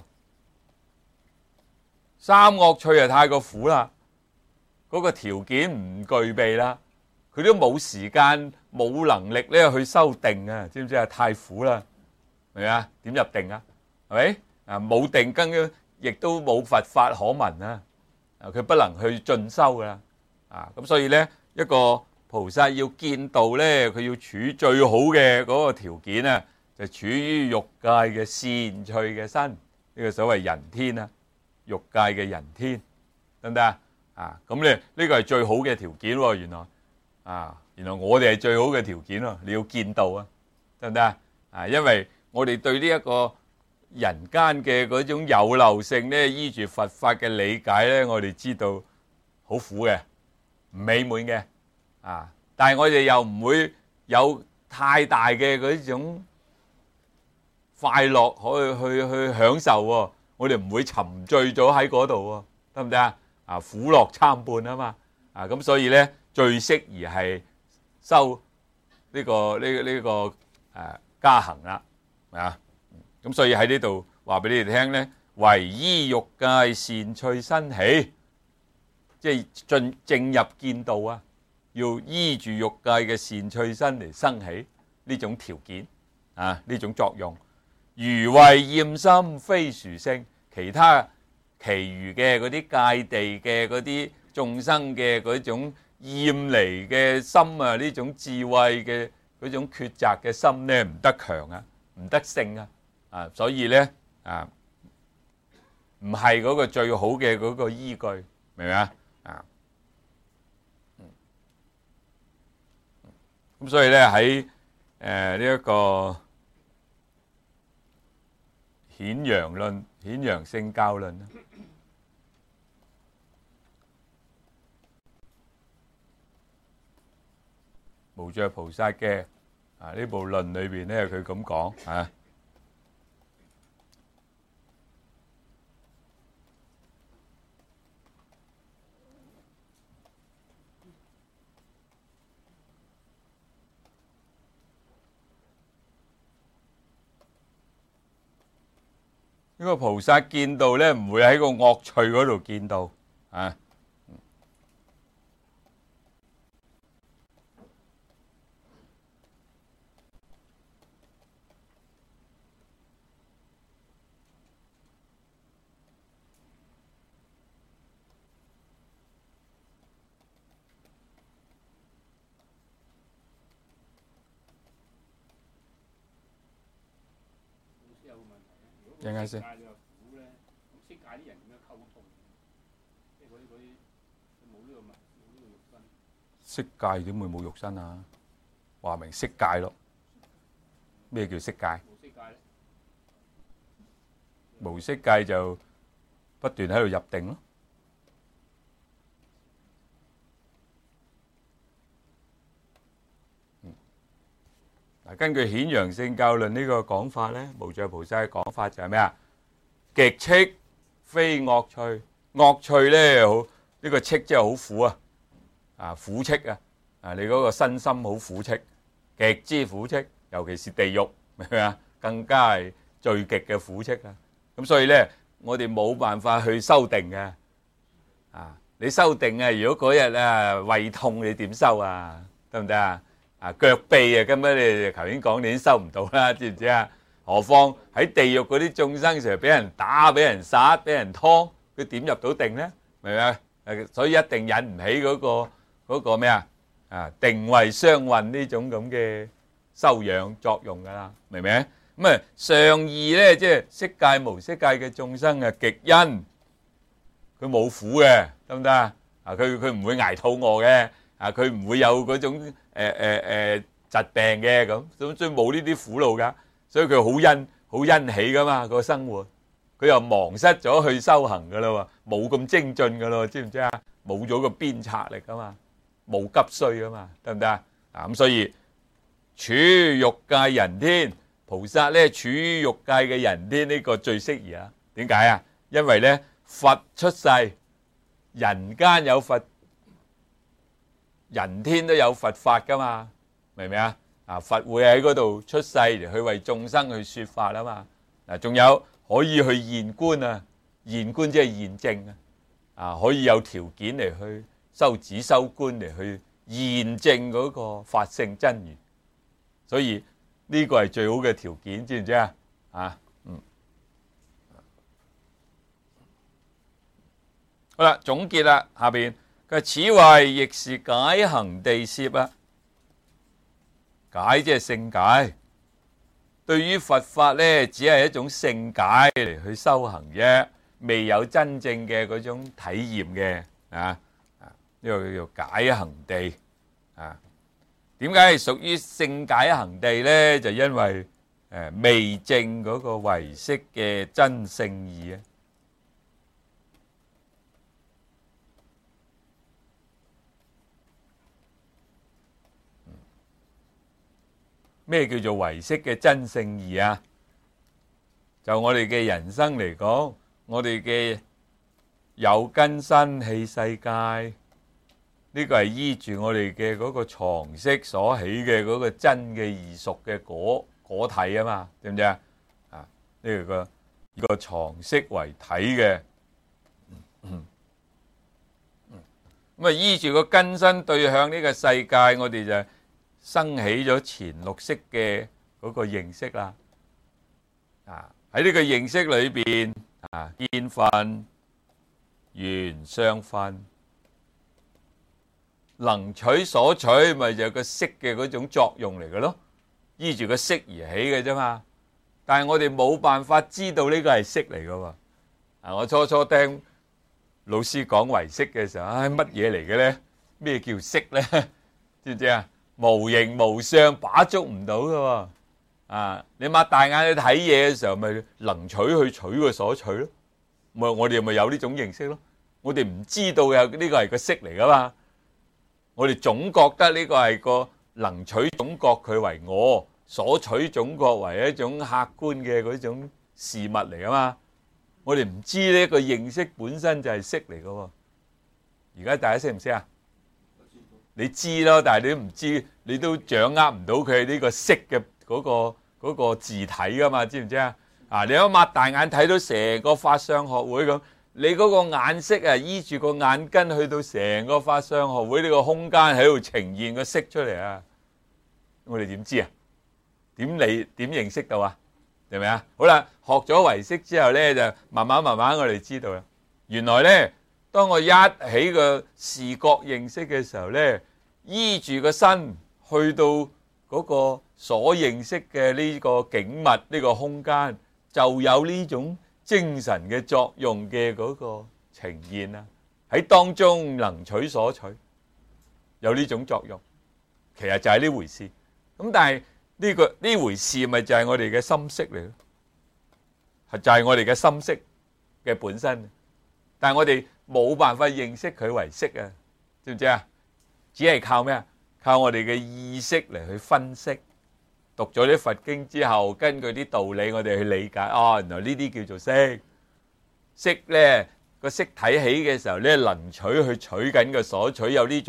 三惡趣就太過苦啦，嗰個條件唔具備啦，佢都冇時間冇能力咧去修定啊，知唔知啊？太苦啦，明唔明啊？點入定啊？係咪啊？冇定根，亦都冇佛法可聞啊！佢不能去進修噶啦。啊，咁所以咧，一個菩薩要見道咧，佢要處最好嘅嗰個條件啊，就處於欲界嘅善趣嘅身，呢個所謂人天啊，欲界嘅人天，得唔得啊？啊，咁咧呢個係最好嘅條件喎，原來啊，原來我哋係最好嘅條件喎，你要見道啊，得唔得啊？啊，因為我哋對呢一個人間嘅嗰種有漏性咧，依住佛法嘅理解咧，我哋知道好苦嘅，唔美滿嘅。啊！但係我哋又唔會有太大嘅嗰種快樂可以去享受喎。我哋唔會沉醉咗喺嗰度喎，得唔得啊？啊，苦樂參半啊嘛。啊，咁所以咧，最適宜係修呢個加行啦。啊，咁所以喺呢度話俾你哋聽咧，唯依欲界善趣身起，即係正入見道啊！要依住欲界嘅善趣身嚟生起呢種條件啊，呢種作用。餘為厭心非殊勝，其餘嘅嗰啲界地嘅嗰啲眾生嘅嗰種厭離嘅心啊，呢種智慧嘅嗰種抉擇嘅心咧，唔得強啊，唔得勝啊，啊，所以咧啊，唔係嗰個最好嘅嗰個依據，明唔明啊？啊！咁所以咧喺呢一個顯揚聖教論無著菩薩嘅呢部論裏邊咧，佢咁講啊。呢個菩薩見道咧，唔會喺個惡趣嗰度見道啊！陣間先。色界點會冇肉身啊？話明色界咯。咩叫色界？無色界就不斷喺度入定咯。嗱，根據顯揚聖教論呢個講法咧，無著菩薩嘅講法就係咩啊？極戚非惡趣，惡趣咧好呢個戚即係好苦啊！啊，苦戚啊！ 你嗰個身心好苦戚，極之苦戚，尤其是地獄，明唔明啊？更加係最極嘅苦戚啊！咁所以咧，我哋冇辦法去修定嘅。你修定啊，如果嗰日啊胃痛，你點修啊？得唔得啊？腳痹啊，根本你頭先講你已經收唔到啦，知唔知啊？何況喺地獄嗰啲眾生成日俾人打、俾人殺、俾人劏，佢點入到定咧？明唔明啊？所以一定引唔起嗰個咩啊？定位相運呢種咁嘅修養作用噶啦，明唔明？咁啊上義咧，即係色界無色界嘅眾生啊，極因佢冇苦嘅，得唔得啊？佢唔會捱肚餓嘅，佢唔會有嗰種疾病嘅咁，所以冇呢啲苦惱噶，所以佢好欣喜噶嘛個生活，佢又忘失咗去修行噶啦喎，冇咁精進噶咯，知唔知啊？冇咗個鞭策力噶嘛，冇急需噶嘛，得唔得啊？咁所以處欲界人天菩薩咧，處於欲界嘅人天呢個最適宜啊？點解啊？因為咧佛出世，人間有佛。人天都有佛法噶嘛，明唔明啊？佛會喺嗰度出世嚟去為眾生去說法啊嘛。仲有可以去現觀啊，現觀即係現證啊。可以有條件嚟去修止修觀嚟去現證嗰個法性真如，所以呢個係最好嘅條件，知唔知啊？好啦，總結啦，下邊。佢此謂亦是解行地攝啊，解即係聖解。對於佛法咧，只係一種聖解嚟去修行啫，未有真正嘅嗰種體驗嘅呢個叫做解行地啊。點解係屬於聖解行地咧？就因為未證嗰個唯識嘅真聖義啊。咩叫做唯識嘅真聖義啊？就我哋嘅人生嚟講，我哋嘅有根身器世界，呢個係依住我哋嘅嗰個常識所起嘅嗰個真嘅異熟嘅果體啊嘛，知唔知啊？呢個常識為體嘅，咁啊依住個根身對向呢個世界，我哋就生起咗前六識嘅嗰個認識啦。喺呢個認識裏邊，見分、緣相分，能取所取，咪就係個識嘅嗰種作用嚟嘅咯。依住個識而起嘅啫嘛。但係我哋冇辦法知道呢個係識嚟嘅喎。我初初聽老師講唯識嘅時候，乜嘢嚟嘅咧？咩叫識咧？知唔知啊？無形無相，把捉唔到㗎喎。你擘大眼去睇嘢嘅時候，咪能取去取個所取咯。我哋咪有呢種認識咯。我哋唔知道有呢個係個識嚟噶嘛。我哋總覺得呢個係個能取，總覺佢為我，所取總覺為一種客觀嘅嗰種事物嚟噶嘛。我哋唔知呢個認識本身就係識嚟噶喎。而家大家識唔識啊？你知咯，但係你都唔知，你都掌握唔到佢呢個識嘅嗰個字體噶嘛？知唔知啊？你一擘大眼睇到成個法相學會咁，你嗰個眼色依住個眼根去到成個法相學會呢個空間喺度呈現個色出嚟啊！我哋點知啊？點認識到啊？係咪啊？好啦，學咗唯識之後咧，就慢慢我哋知道啦。原來咧，當我一起個視覺認識嘅時候咧，依住個身去到嗰個所認識嘅呢個景物，呢個空間，就有呢種精神嘅作用嘅嗰個呈現啊！喺當中能取所取，有呢種作用，其實就係呢回事。咁但係呢回事咪就係我哋嘅心識嚟咯，就係我哋嘅心識嘅本身。但係我哋冇辦法認識佢為識啊，知唔知啊？只係靠咩啊？靠我哋嘅意識嚟去分析。讀咗啲佛經之後，根據啲道理，我哋去理解。原來呢啲叫做識。識咧個識睇起嘅時候咧，能取去取緊嘅所取，有呢種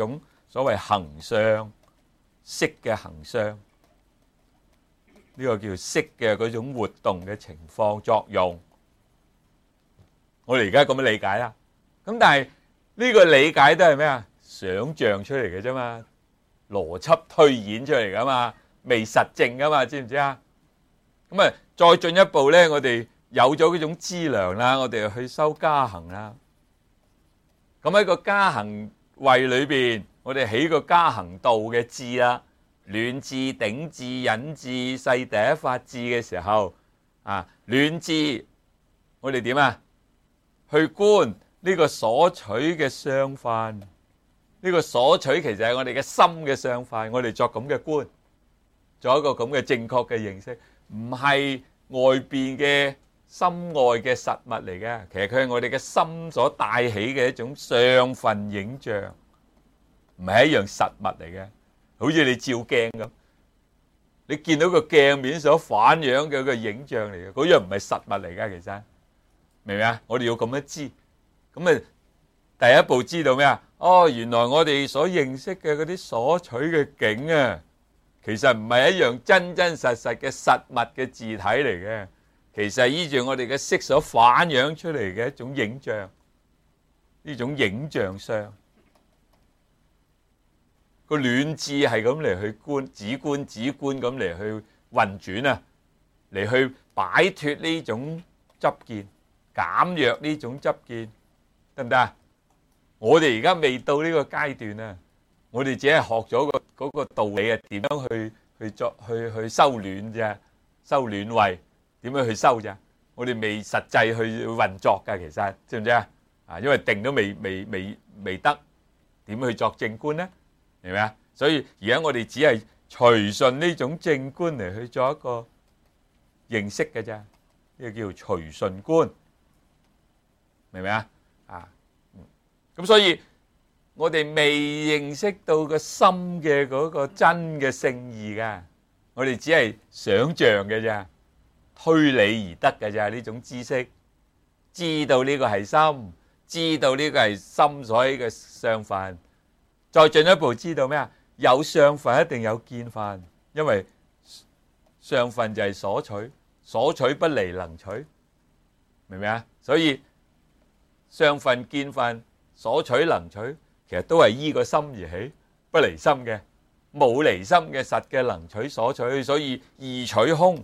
所謂行相，色嘅行相，呢個叫色嘅嗰種活動嘅情況作用。我哋而家咁樣理解啦。咁但係呢個理解都係咩啊？想像出嚟嘅啫嘛，邏輯推演出嚟噶嘛，未實證噶嘛，知唔知啊？咁啊，再進一步咧，我哋有咗嗰種資糧啦，我哋去修加行啦。咁喺個加行位裏邊，我哋起個加行道嘅智啦，暖智、頂智、隱智、世第一法智嘅時候，暖智，我哋點啊？去觀呢個所取嘅相犯，呢個所取其實係我哋嘅心嘅相犯，我哋作咁嘅觀，作一個咁嘅正確嘅認識，唔係外邊嘅心外嘅實物嚟嘅，其實佢係我哋嘅心所帶起嘅一種相分影像，唔係一樣實物嚟嘅。好似你照鏡咁，你見到個鏡面所反映嘅個影像嚟嘅，嗰樣唔係實物嚟噶，其實。明唔明啊？我哋要咁樣知，咁啊第一步知道咩啊？哦，原來我哋所認識嘅嗰啲所取嘅境啊，其實唔係一樣真真實實嘅實物嘅字體嚟嘅，其實係依住我哋嘅色所反映出嚟嘅一種影像，呢種影像相。個暖智係咁嚟去觀，止觀咁嚟去運轉啊，嚟去擺脫呢種執見。減弱呢種執見，得唔得啊？我哋而家未到呢個階段啊，我哋只係學咗嗰個道理啊，點樣去修暖啫，修暖位，點樣去修啫？我哋未實際去運作㗎，其實知唔知啊？因為定都未得，點去作正觀呢？明唔明啊？所以而家我哋只係隨順呢種正觀嚟去做一個認識嘅啫，呢個叫隨順觀。明唔明啊？咁所以我哋未認識到個心嘅嗰個真嘅聖義噶，我哋只係想像嘅啫，推理而得嘅啫。呢種知識，知道呢個係心，知道呢個係心所起嘅相分，再進一步知道咩啊？有相分一定有見分，因為相分就係所取，所取不離能取，明唔明啊？所以相分、見分、所取、能取，其實都係依個心而起，不離心嘅，冇離心嘅實嘅能取所取，所以二取空。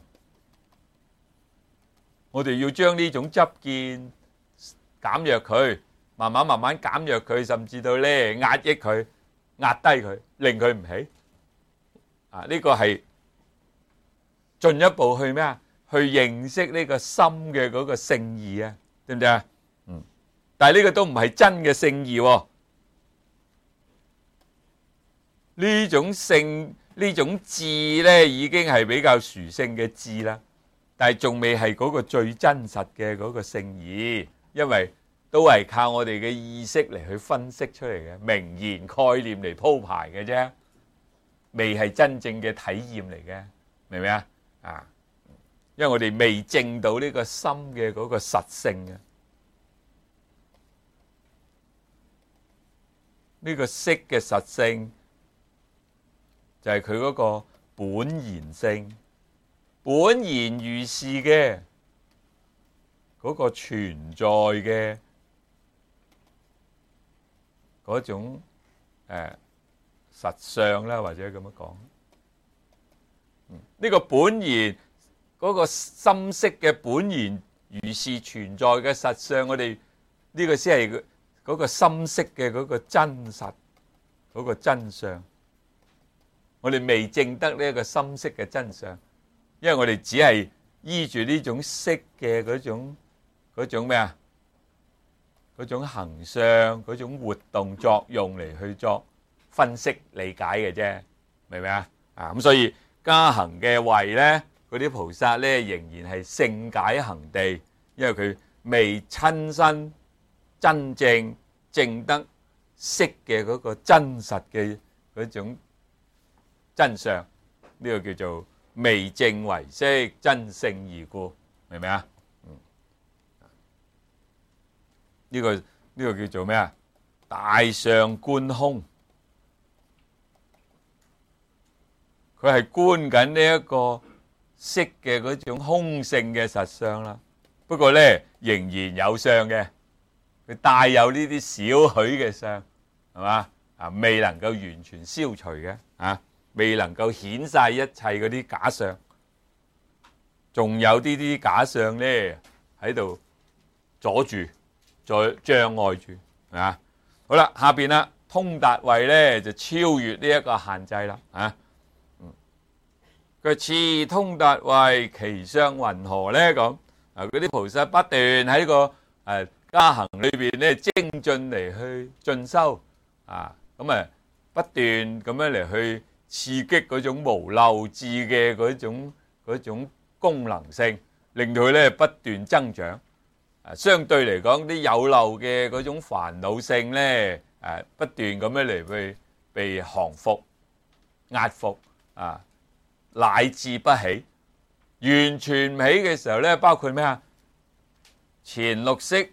我哋要將呢種執見減弱佢，慢慢減弱佢，甚至到咧壓抑佢、壓低佢，令佢唔起。呢個係進一步去咩啊？去認識呢個心嘅嗰個聖義啊，對唔對啊？但係呢個都唔係真嘅聖義喎，呢種聖呢種智咧已經係比較殊勝嘅智啦，但係仲未係嗰個最真實嘅嗰個聖義，因為都係靠我哋嘅意識嚟去分析出嚟嘅，名言概念嚟鋪排嘅啫，未係真正嘅體驗嚟嘅，明唔明啊？因為我哋未證到呢個心嘅嗰個實性啊。呢個色嘅實性就係佢嗰個本然性，本然如是嘅嗰個存在嘅嗰種實相啦，或者咁樣講。呢個本然嗰個心識嘅本然如是存在嘅實相，我哋呢個先係嗰個心識嘅嗰個真實，嗰個真相，我哋未證得呢一個心識嘅真相，因為我哋只係依住呢種識嘅嗰種咩啊？嗰種行相、嗰種活動作用嚟去作分析理解嘅啫，明唔明啊？咁所以加行嘅位咧，嗰啲菩薩咧仍然係聖解行地，因為佢未親身真正證得色嘅嗰個真實嘅嗰種真相，呢個叫做未證為色真聖義故，明唔明啊？呢個叫做咩啊？大上觀空， 佢係觀緊呢一個色嘅嗰種空性嘅實相啦。不過咧仍然有相嘅，佢帶有呢啲少許嘅相，係嘛？未能夠完全消除嘅，未能夠顯晒一切嗰啲假相，仲有啲假相咧喺度阻住、再障礙住，係嘛？好啦，下邊啦，通達慧咧就超越呢一個限制啦，佢次通達慧，其相云何咧？咁嗰啲菩薩不斷喺個加行裏邊咧精進嚟去進修，咁不斷咁樣嚟去刺激嗰種無漏智嘅嗰種功能性，令到佢咧不斷增長。相對嚟講，啲有漏嘅嗰種煩惱性咧，不斷咁樣嚟去被降服、壓服，乃至不起，完全唔起嘅時候咧，包括咩啊？前六識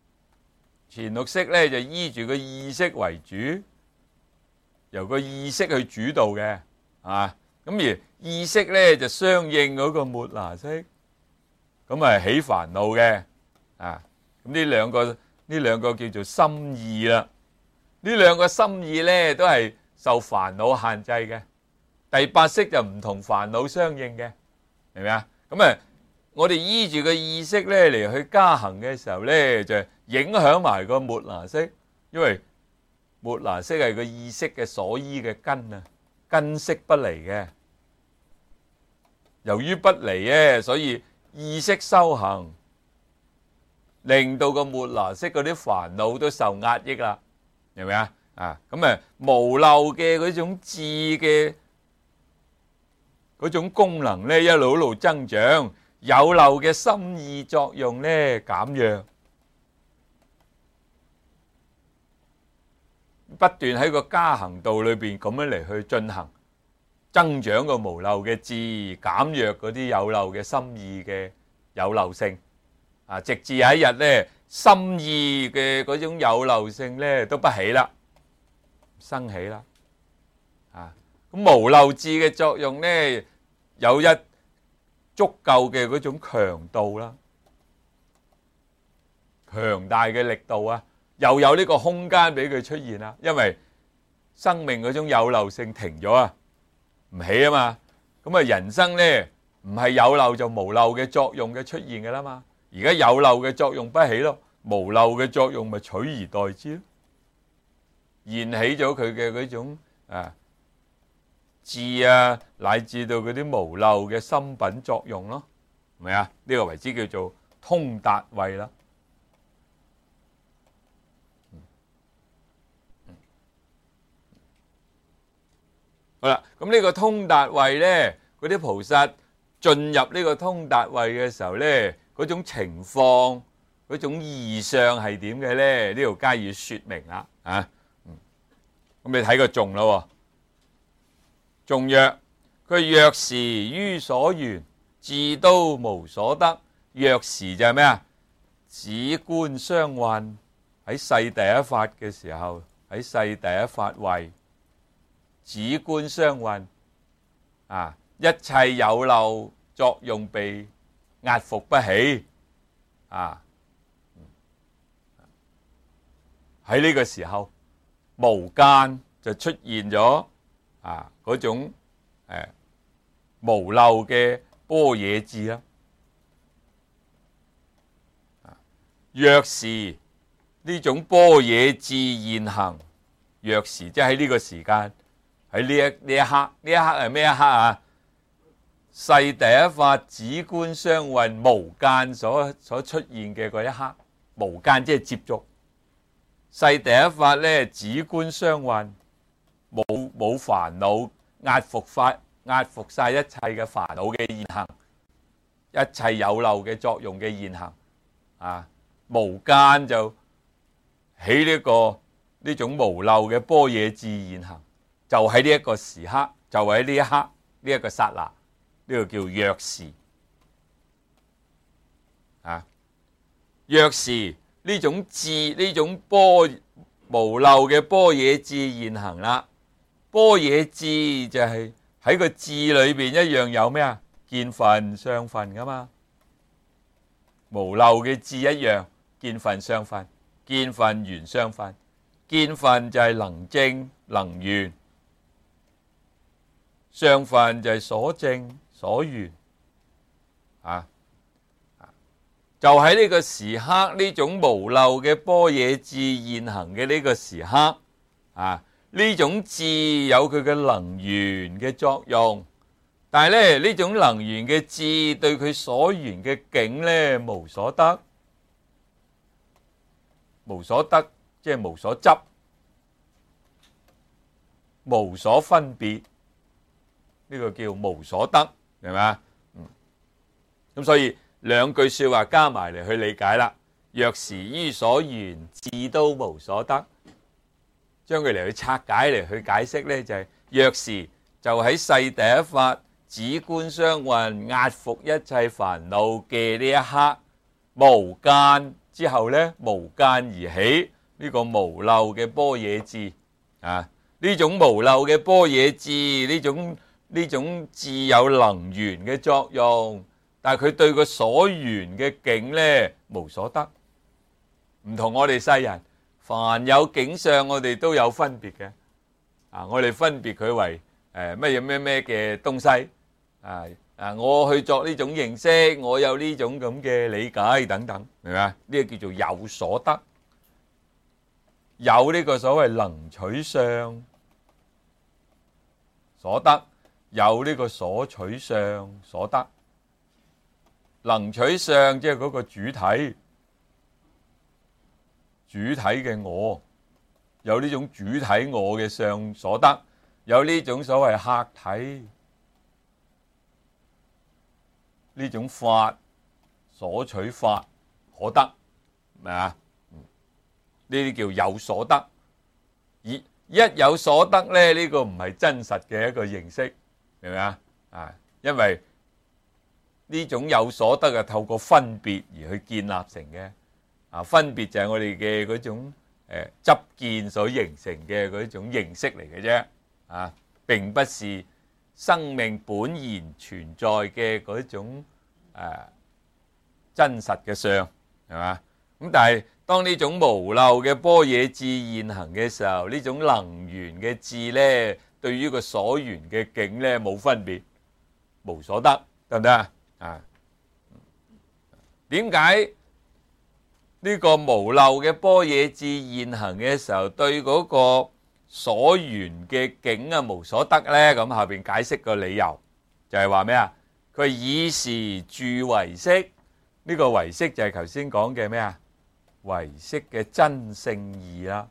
咧就依住個意識為主，由個意識去主導嘅，咁而意識咧就相應嗰個末那識，咁起煩惱嘅，咁呢兩個叫做心意啦。呢兩個心意咧都係受煩惱限制嘅。第八識就唔同煩惱相應嘅，明唔明啊？咁我哋依住個意識咧嚟去加行嘅時候咧，就影響埋個末那識，因為末那識係個意識嘅所依嘅根啊，根識不離嘅。由於不離咧，所以意識修行，令到個末那識嗰啲煩惱都受壓抑啦，明唔明啊？咁無漏嘅嗰種智嘅嗰種功能咧，一路增長，有漏嘅心意作用咧減弱，不斷喺個加行道裏邊咁樣嚟去進行，增長個無漏嘅智，減弱嗰啲有漏嘅心意嘅有漏性，直至有一日咧，心意嘅嗰種有漏性咧都不起啦，生起啦，咁無漏智嘅作用咧，有一足夠嘅嗰種強度啦，強大嘅力度啊，又有呢個空間俾佢出現啦，因為生命嗰種有漏性停咗啊，唔起啊嘛，咁人生咧唔係有漏就無漏嘅作用嘅出現噶啦嘛，而家有漏嘅作用不起咯，無漏嘅作用咪取而代之咯，現起咗佢嘅嗰種智乃至到嗰啲無漏嘅心品作用咯，係咪啊？呢個為之叫做通達慧啦。好啦，咁呢個通達慧咧，嗰啲菩薩進入呢個通達慧嘅時候咧，嗰種情況、嗰種異相係點嘅咧？呢度加以說明啦，咁你睇個頌咯。頌曰：佢若時於所緣，自都無所得。若時就係咩啊？止觀雙運，喺世第一法嘅時候，喺世第一法位，止觀雙運，一切有漏作用被壓服不起，喺呢個時候，無間就出現咗嗰種無漏嘅般若智啦。若時呢種般若智現行，若時即係喺呢個時間，喺呢一刻，呢一刻係咩一刻啊？世第一法止觀雙運無間所出現嘅嗰一刻，無間即係接觸。世第一法咧止觀雙運，冇煩惱，壓服晒一切嘅煩惱嘅現行，一切有漏嘅作用嘅現行，無間就起呢種無漏嘅般若智現行，就喺呢一個時刻，就喺呢一刻呢一個剎那，呢個叫若時。若時呢種智，呢種無漏嘅般若智現行啦。般若智就係喺個字裏邊一樣有咩啊？見分相分噶嘛，無漏嘅字一樣，見分相分，見分緣相分，見分就係能證能緣，相分就係所證所緣啊。就喺呢個時刻，呢種無漏嘅般若智現行嘅呢個時刻啊，呢種智有佢嘅能緣嘅作用，但係咧呢種能緣嘅智對佢所緣嘅境咧無所得，無所得即係無所執，無所分別，呢個叫無所得，明嘛？咁所以兩句說話加埋嚟去理解啦。若時於所緣，智都無所得。將佢嚟去拆解嚟去解釋呢，就係若時就喺世第一法止觀雙運壓伏一切煩惱嘅呢一刻，無間之後呢，無間而起呢個無漏嘅般若智啊！呢種無漏嘅般若智，呢種智有能緣嘅作用。但係佢對個所緣嘅境呢無所得，唔同我哋世人，凡有境相我哋都有分別嘅，我哋分別佢為乜嘢咩嘅東西，我去作呢種認識，我有呢種咁嘅理解等等，明嘛？呢個叫做有所得，有呢個所謂能取相所得，有呢個所取相所得。能取相即係嗰個主體嘅我，有呢種主體我嘅相所得，有呢種所謂客體呢種法所取法可得，明嘛？呢啲叫有所得。一有所得咧，呢個唔係真實嘅一個認識，明唔明啊？因為呢種有所得係透過分別而去建立成嘅，分別就係我哋嘅嗰種執見所形成嘅嗰種認識嚟嘅啫，並不是生命本然存在嘅嗰種真實嘅相，係嘛？咁但係當呢種無漏嘅般若智現行嘅時候，呢種能緣嘅智咧，對於個所緣嘅境咧冇分別，無所得，得唔得啊？點解呢個無漏嘅般若智現行嘅時候，對嗰個所緣嘅境無所得呢？咁下邊解釋個理由就係話咩啊？佢以時住唯識，呢個唯識就係頭先講嘅咩啊？唯識嘅真聖義啦。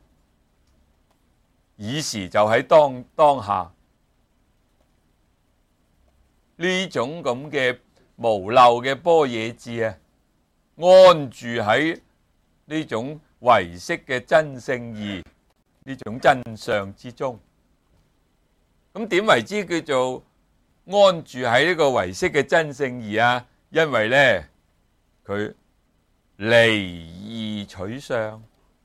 以時就喺當下呢種咁嘅無漏嘅般若智安住喺呢種唯識嘅真聖義呢種真相之中。咁點為之叫做安住喺呢個唯識嘅真聖義啊？因為呢，佢離異取相，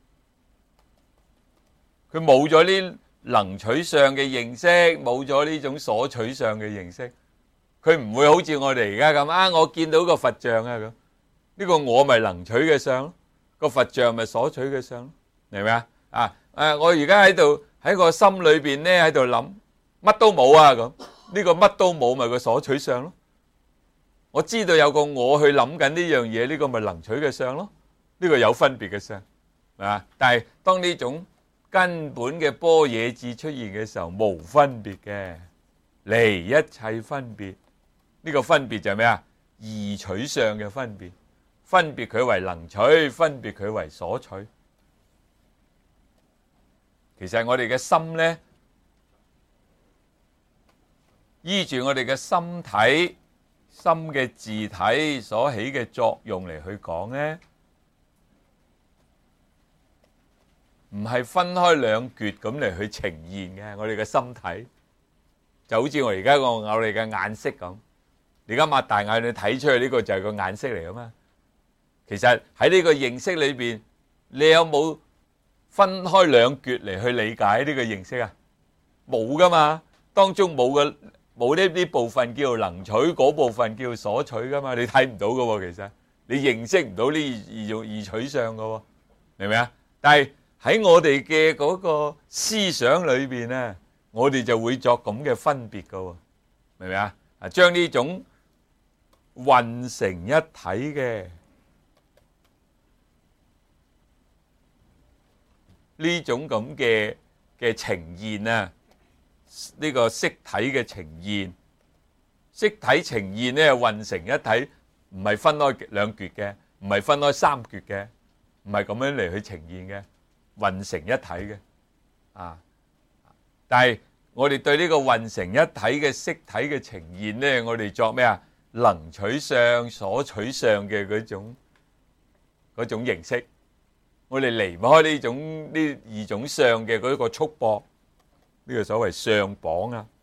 佢冇咗呢能取相嘅認識，冇咗呢種所取相嘅認識，佢唔會好似我哋而家咁我見到個佛像咁，呢個我咪能取嘅相咯，個佛像咪所取嘅相咯，明唔明我而家喺度喺個心裏邊咧喺度諗乜都冇咁，呢個乜都冇咪個所取相咯。我知道有個我去諗緊呢樣嘢，呢個咪能取嘅相咯，呢個有分別嘅相，但係當呢種根本嘅般若智出現嘅時候，無分別嘅，離一切分別。呢個分別就係咩啊？異取相嘅分別，分別佢為能取，分別佢為所取。其實我哋嘅心呢，依住我哋嘅心體、心嘅自體所起嘅作用嚟去講呢，唔係分開兩橛咁嚟去呈現嘅。我哋嘅心體就好似我而家我哋嘅眼色咁，你而家擘大眼你睇出去呢個就係個眼色嚟噶嘛。其實喺呢個認識裏邊，你有冇分開兩橛嚟去理解呢個認識啊？冇噶嘛，當中冇個冇呢啲部分叫做能取，嗰部分叫做所取噶嘛，你睇唔到噶喎，其實你認識唔到呢二取相噶喎，明唔明啊？但係喺我哋嘅嗰個思想裏邊咧，我哋就會作咁嘅分別噶喎，明唔明啊？將呢種混成一體嘅呢種咁嘅呈現啊，呢個色體嘅呈現，色體呈現咧混成一體，唔係分開兩橛嘅，唔係分開三橛嘅，唔係咁樣嚟去呈現嘅，混成一體嘅啊！但係我哋對呢個混成一體嘅色體嘅呈現咧，我哋作咩啊？能取相、所取相嘅嗰種形式，我哋離唔開呢二種相嘅嗰個束縛，呢個所謂相綁啊。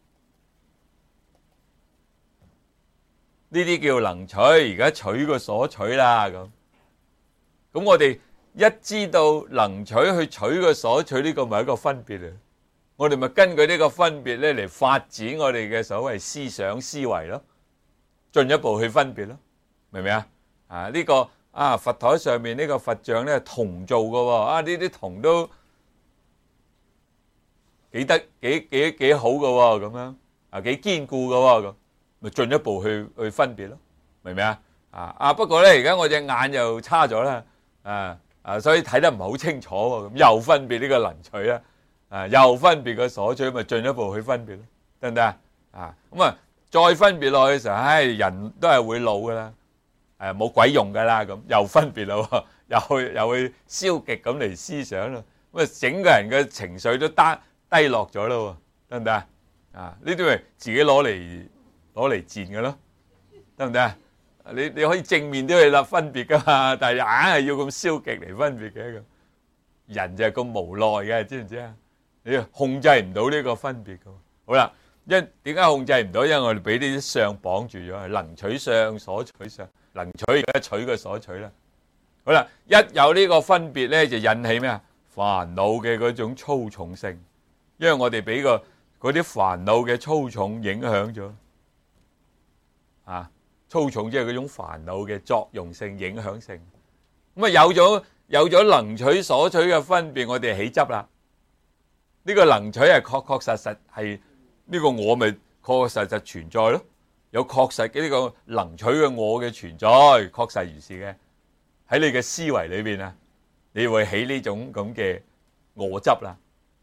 呢啲叫能取，而家取個所取啦咁。咁我哋一知道能取去取個所取，呢個咪一個分別嚟。我哋咪根據呢個分別咧嚟發展我哋嘅所謂思想思維咯，進一步去分別咯，明唔明啊？呢個佛台上面呢個佛像咧銅做嘅喎，呢啲銅都幾好嘅喎，咁樣幾堅固嘅喎，咁咪進一步去分別咯，明唔明啊？不過咧而家我隻眼又差咗啦，所以睇得唔係好清楚喎，咁又分別呢個能取啦。又分別個所取，咪進一步去分別咯，得唔得啊？咁啊，再分別落去嘅時候，人都係會老噶啦，冇鬼用噶啦，咁又分別咯，又去消極咁嚟思想咯，咁啊，整個人嘅情緒都低落咗咯，得唔得啊？呢啲咪自己攞嚟賤嘅咯，得唔得啊？你可以正面啲去立分別噶嘛，但係硬係要咁消極嚟分別嘅咁，人就係咁無奈嘅，知唔知啊？你控制唔到呢個分別嘅，好啦，點解控制唔到？因為我哋俾呢啲相綁住咗，能取相，所取相，能取而家取個所取啦。好啦，一有呢個分別咧，就引起咩啊？煩惱嘅嗰種粗重性，因為我哋俾嗰啲煩惱嘅粗重影響咗，粗重即係嗰種煩惱嘅作用性、影響性。咁啊，有咗能取所取嘅分別，我哋起執啦。呢個能取係確實係呢個我咪確實存在咯，有確實嘅呢個能取嘅我嘅存在，確實如是嘅。喺你嘅思維裏邊啊，你會起呢種咁嘅我執啦。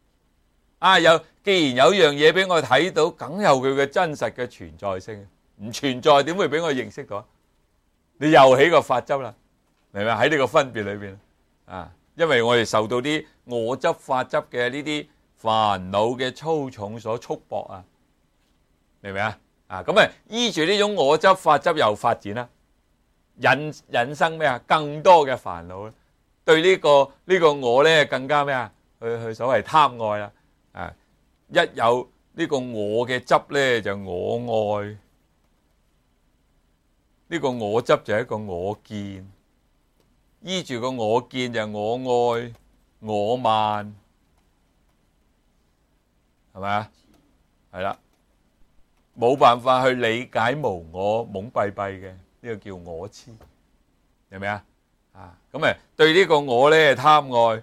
既然有樣嘢俾我睇到，梗有佢嘅真實嘅存在性，唔存在點會俾我認識到？你又起個法執啦，明唔明？喺呢個分別裏邊因為我哋受到啲我執法執嘅呢啲煩惱嘅粗重所束縛啊，明唔明啊？咁依住呢種我執法執又發展啦，引生咩啊？更多嘅煩惱咧，對呢個我咧更加咩啊？去所謂貪愛啦，一有呢個我嘅執咧就我愛，呢個我執就係一個我見，依住個我見就我愛我慢。係咪啊？係啦，冇辦法去理解無我懵閉閉嘅，呢個叫我痴，明唔明啊？咁對呢個我咧貪愛，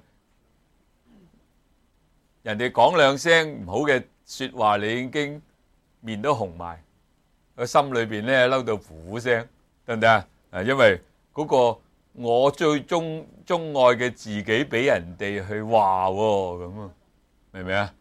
人哋講兩聲唔好嘅說話，你已經面都紅埋，個心裏邊咧嬲到呼呼聲，得唔得啊？因為嗰個我最鍾愛嘅自己俾人哋去話喎，咁啊，明唔明啊？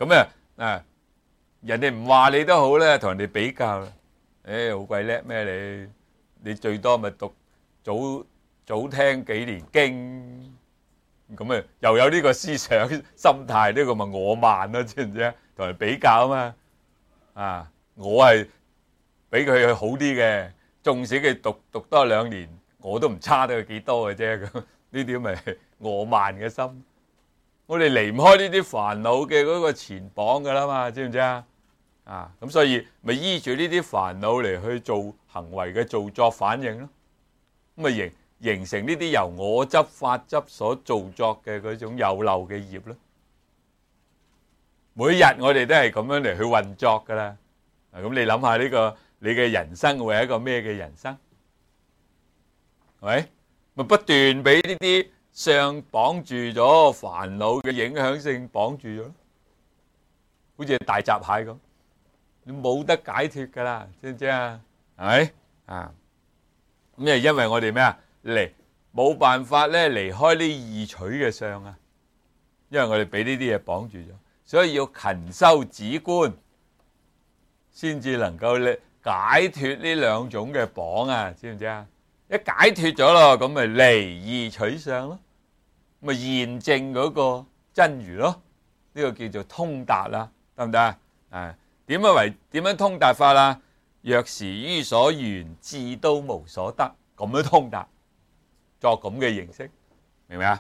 人哋唔話你都好咧，同人哋比較啦。好鬼叻咩你最多咪讀早聽幾年經，咁又有呢個思想心態，呢個咪我慢咯，知唔知啊？同人比較啊嘛，我係比佢好啲嘅，縱使佢讀多2年，我都唔差得佢幾多嘅啫。咁呢啲咪我慢嘅心。我哋離唔開呢啲煩惱嘅嗰個纏綁噶啦嘛，知唔知啊？咁所以咪依住呢啲煩惱嚟去做行為嘅造作反應咯，咁咪形成呢啲由我執法執所造作嘅嗰種有漏嘅業咯。每日我哋都係咁樣嚟去運作噶啦， 咁你諗下呢個你嘅人生會係一個咩嘅人生？係咪？咪不斷俾呢啲相綁住咗，煩惱嘅影響性綁住咗，好似大閘蟹咁，你冇得解脫噶啦，知唔知啊？係咪啊？咁因為我哋咩啊？冇辦法咧離開呢二取嘅相啊，因為我哋俾呢啲嘢綁住咗，所以要勤修止觀，先至能夠咧解脫呢兩種嘅綁啊，知唔知啊？一解脫咗咯，咁咪離二取相咯，咪現證嗰個真如咯，呢個叫做通達啦，得唔得啊？啊，點樣通達法啦？若時於所緣，智都無所得，咁樣通達，作咁嘅形式，明唔明啊？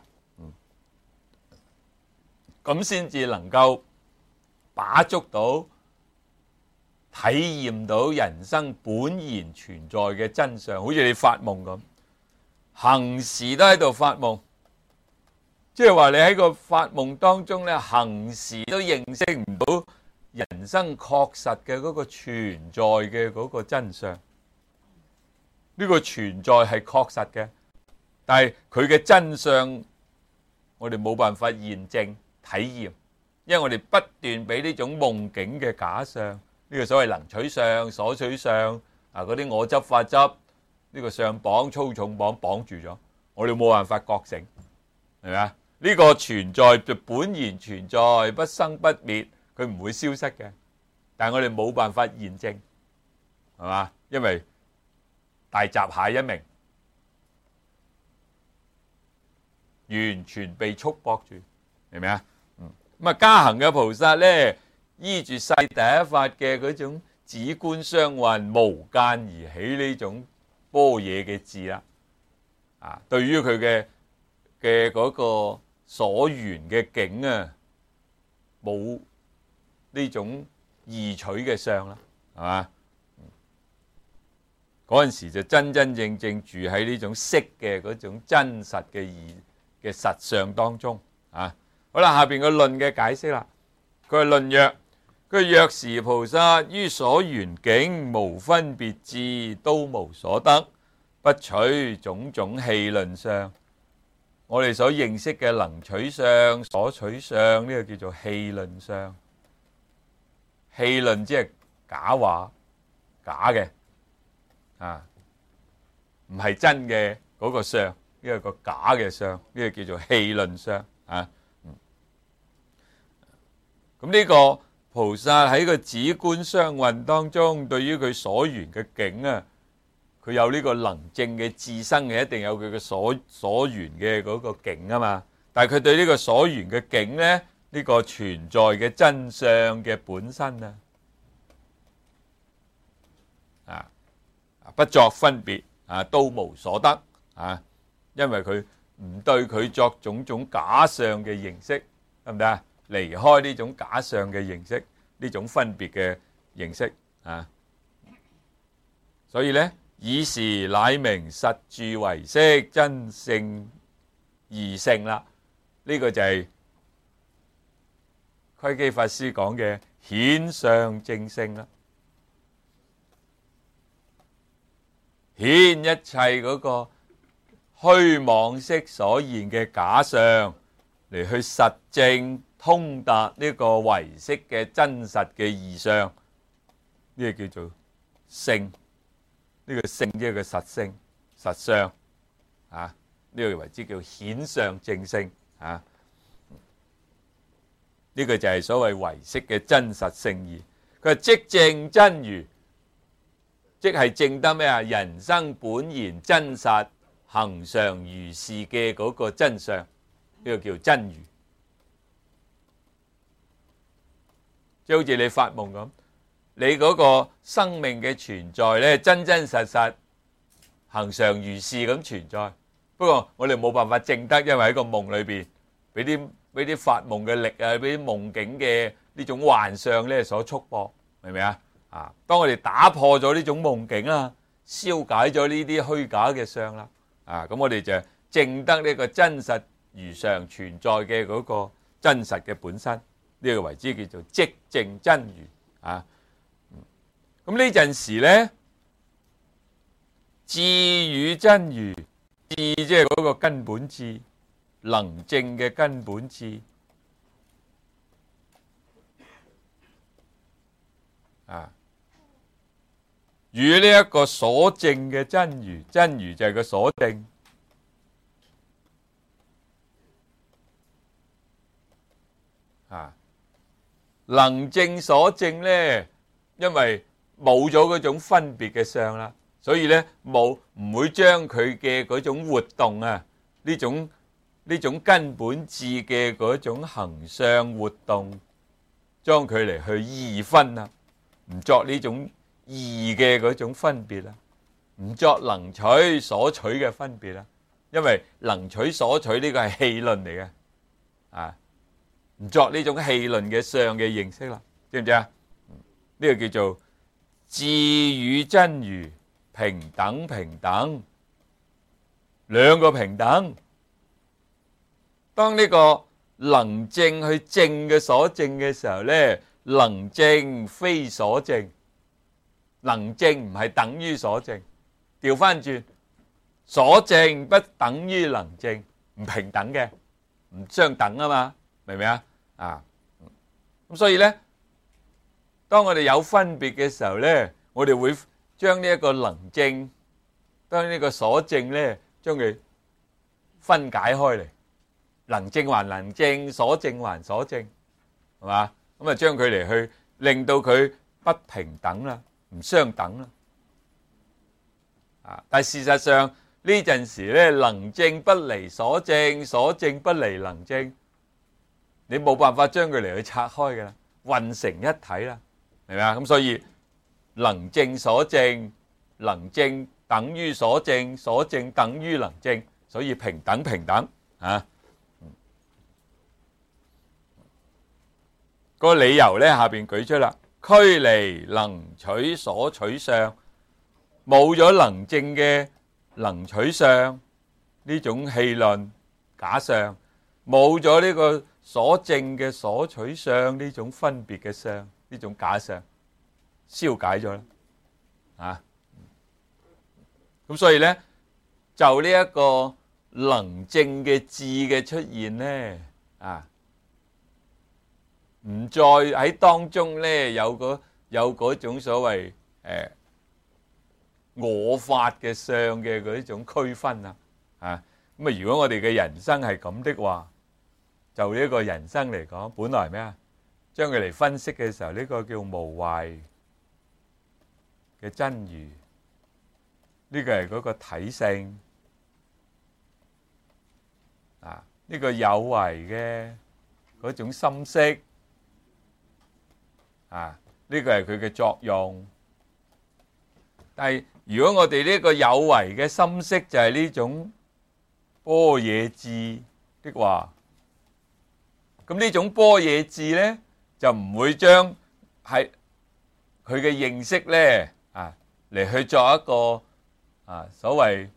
咁先至能夠把捉到、體驗到人生本然存在嘅真相，好似你發夢咁，恆時都喺度發夢，即係話你喺個發夢當中咧，恆時都認識唔到人生確實嘅嗰個存在嘅嗰個真相。呢個存在係確實嘅，但係佢嘅真相我哋冇辦法驗證體驗，因為我哋不斷俾呢種夢境嘅假相，呢個所謂能取相、所取相啊，嗰啲我執法執，呢個相綁粗重綁住咗，我哋冇辦法覺醒，係咪啊？呢個存在就本然存在，不生不滅，佢唔會消失嘅，但係我哋冇辦法驗證，係嘛？因為大閘蟹一名，完全被束縛住，明唔明啊？咁啊，加行嘅菩薩咧，依住世第一法嘅嗰種止觀雙運無間而起呢種般若嘅智啦，啊，對於佢嘅嗰個所緣嘅境啊，冇呢種異取嘅相啦，係嘛？嗰陣時就真真正正住喺呢種色嘅嗰種真實嘅實相當中啊！好啦，下邊個論嘅解釋啦。佢係論曰：佢若時菩薩於所緣境無分別智，都無所得，不取種種戲論相。我哋所認識嘅能取相、所取相，呢個叫做戲論相。戲論即係假話，假嘅啊，唔係真嘅嗰個相，呢個個假嘅相，呢個叫做戲論相啊。咁呢個菩薩喺個止觀雙運當中，對於佢所緣嘅境啊，佢有呢個能證嘅自身嘅，一定有佢嘅所緣嘅嗰個境啊嘛。但係佢對呢個所緣嘅境呢，呢個存在嘅真相嘅本身啊，不作分別啊，都無所得啊，因為佢唔對佢作種種假相嘅認識，得唔得啊？離開呢種假相嘅認識，呢種分別嘅認識啊，所以呢，以時乃名實住唯識，真性而成啦。呢個就係窺基法師講嘅顯相正性啦，顯一切嗰個虛妄識所現嘅假相嚟去實證通達呢個唯識嘅真實嘅義相，呢個叫做性，呢個性即係個實性實相啊，呢個為之叫顯相正性啊，呢個就係所謂唯識嘅真實性義。佢話即證真如，即係證得咩啊？人生本然真實恆常如是嘅嗰個真相，呢個叫真如。即係好似你發夢咁，你嗰個生命嘅存在咧，真真實實恆常如是咁存在。不過我哋冇辦法證得，因為喺個夢裏邊俾啲發夢嘅力啊，俾啲夢境嘅呢種幻象咧所束縛，明唔明啊？啊，當我哋打破咗呢種夢境啦，消解咗呢啲虛假嘅相啦，啊，咁我哋就證得呢個真實如常存在嘅嗰個真實嘅本身。呢個為之叫做即證真如啊！ 咁呢陣時咧，智與真如，智即係嗰個根本智，能證嘅根本智啊，與呢一個所證嘅真如，真如就係個所證啊，能證所證咧，因為冇咗嗰種分別嘅相啦，所以咧唔會將佢嘅嗰種活動啊，呢種根本智嘅嗰種行相活動，將佢嚟去二分啊，唔作呢種異嘅嗰種分別啦，唔作能取所取嘅分別啦，因為能取所取呢個係戲論嚟嘅啊，唔作呢種戲論嘅相嘅認識啦，知唔知啊？呢個叫做智與真如平等，平等兩個平等。當呢個能證去證嘅所證嘅時候咧，能證非所證，能證唔係等於所證，調翻轉，所證不等於能證，唔平等嘅，唔相等啊嘛，明唔明啊？啊，咁所以咧，當我哋有分別嘅時候咧，我哋會將呢一個能證，當呢個所證咧，將佢分解開嚟，能證還能證，所證還所證，係嘛？咁啊，將佢嚟去令到佢不平等啦，唔相等啦。啊，但係事實上呢陣時咧，能證不離所證，所證不離能證，你冇辦法將佢嚟去拆開㗎啦，混成一體啦，明唔明啊？咁所以能證所證，能證等於所證，所證等於能證，所以平等平等啊。個理由咧，下邊舉出啦，俱離能取所取相，冇咗能證嘅能取相呢種戲論假相，冇咗呢個所證嘅所取相呢種分別嘅相，呢種假相消解咗啦，啊，咁所以咧，就呢一個能證嘅智嘅出現咧，啊，唔再喺當中咧有嗰種所謂我法嘅相嘅嗰種區分啊，啊，咁啊，如果我哋嘅人生係咁的話，就呢個人生嚟講，本來咩啊？將佢嚟分析嘅時候，呢個叫無壞嘅真如，呢個係嗰個體性啊，呢個有為嘅嗰種心識啊，呢個係佢嘅作用。但係如果我哋呢個有為嘅心識就係呢種般若智的話，咁呢種般若智咧就唔會將係佢嘅認識咧啊嚟去作一個啊所謂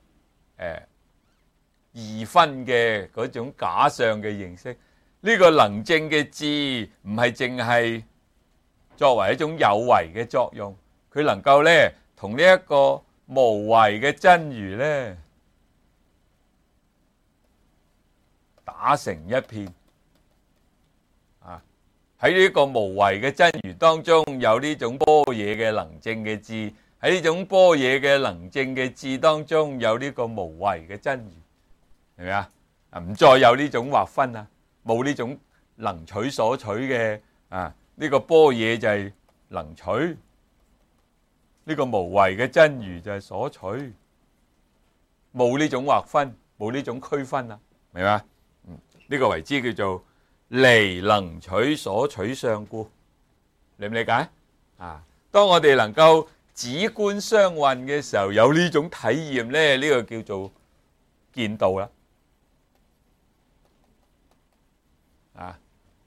二分嘅嗰種假相嘅認識。呢個能證嘅智唔係淨係作為一種有為嘅作用，佢能夠咧同呢一個無為嘅真如咧打成一片啊！喺呢個無為嘅真如當中，有呢種般若嘅能證嘅智；喺呢種般若嘅能證嘅智當中，有呢個無為嘅真如，明唔明啊？唔再有呢種劃分啊，冇呢種能取所取嘅啊！呢個般若就係能取，呢個無為嘅真如就係所取，冇呢種劃分，冇呢種區分啊，明嘛？呢個為之叫做離能取所取相故，理唔理解？啊，當我哋能夠止觀相混嘅時候，有呢種體驗咧，呢個叫做見道啦，啊，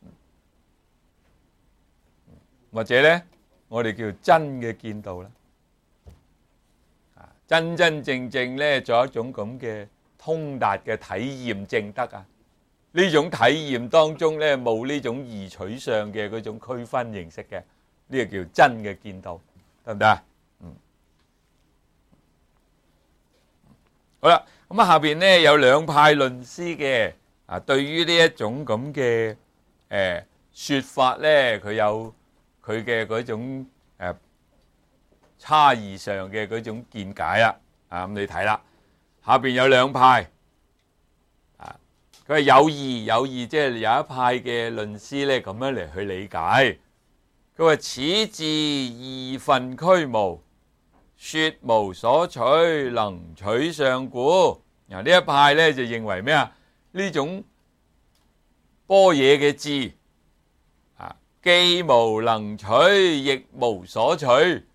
或者咧，我哋叫真嘅見道啦，啊，真真正正咧，做一種咁嘅通達嘅體驗證得啊！呢種體驗當中咧，冇呢種異取相嘅嗰種區分形式嘅，呢個叫真嘅見道。 得唔得啊？好啦，咁下邊咧有兩派論師嘅對於呢一種咁嘅説法咧，佢有佢嘅嗰種差異上嘅嗰種見解啦。咁你睇啦，下邊有兩派佢係有義，即係有一派嘅論師咧咁樣嚟去理解。佢話此字義分俱無，說無所取，能取相故。呢一派咧就認為咩啊？呢種般若嘅字既無能取，亦無所取。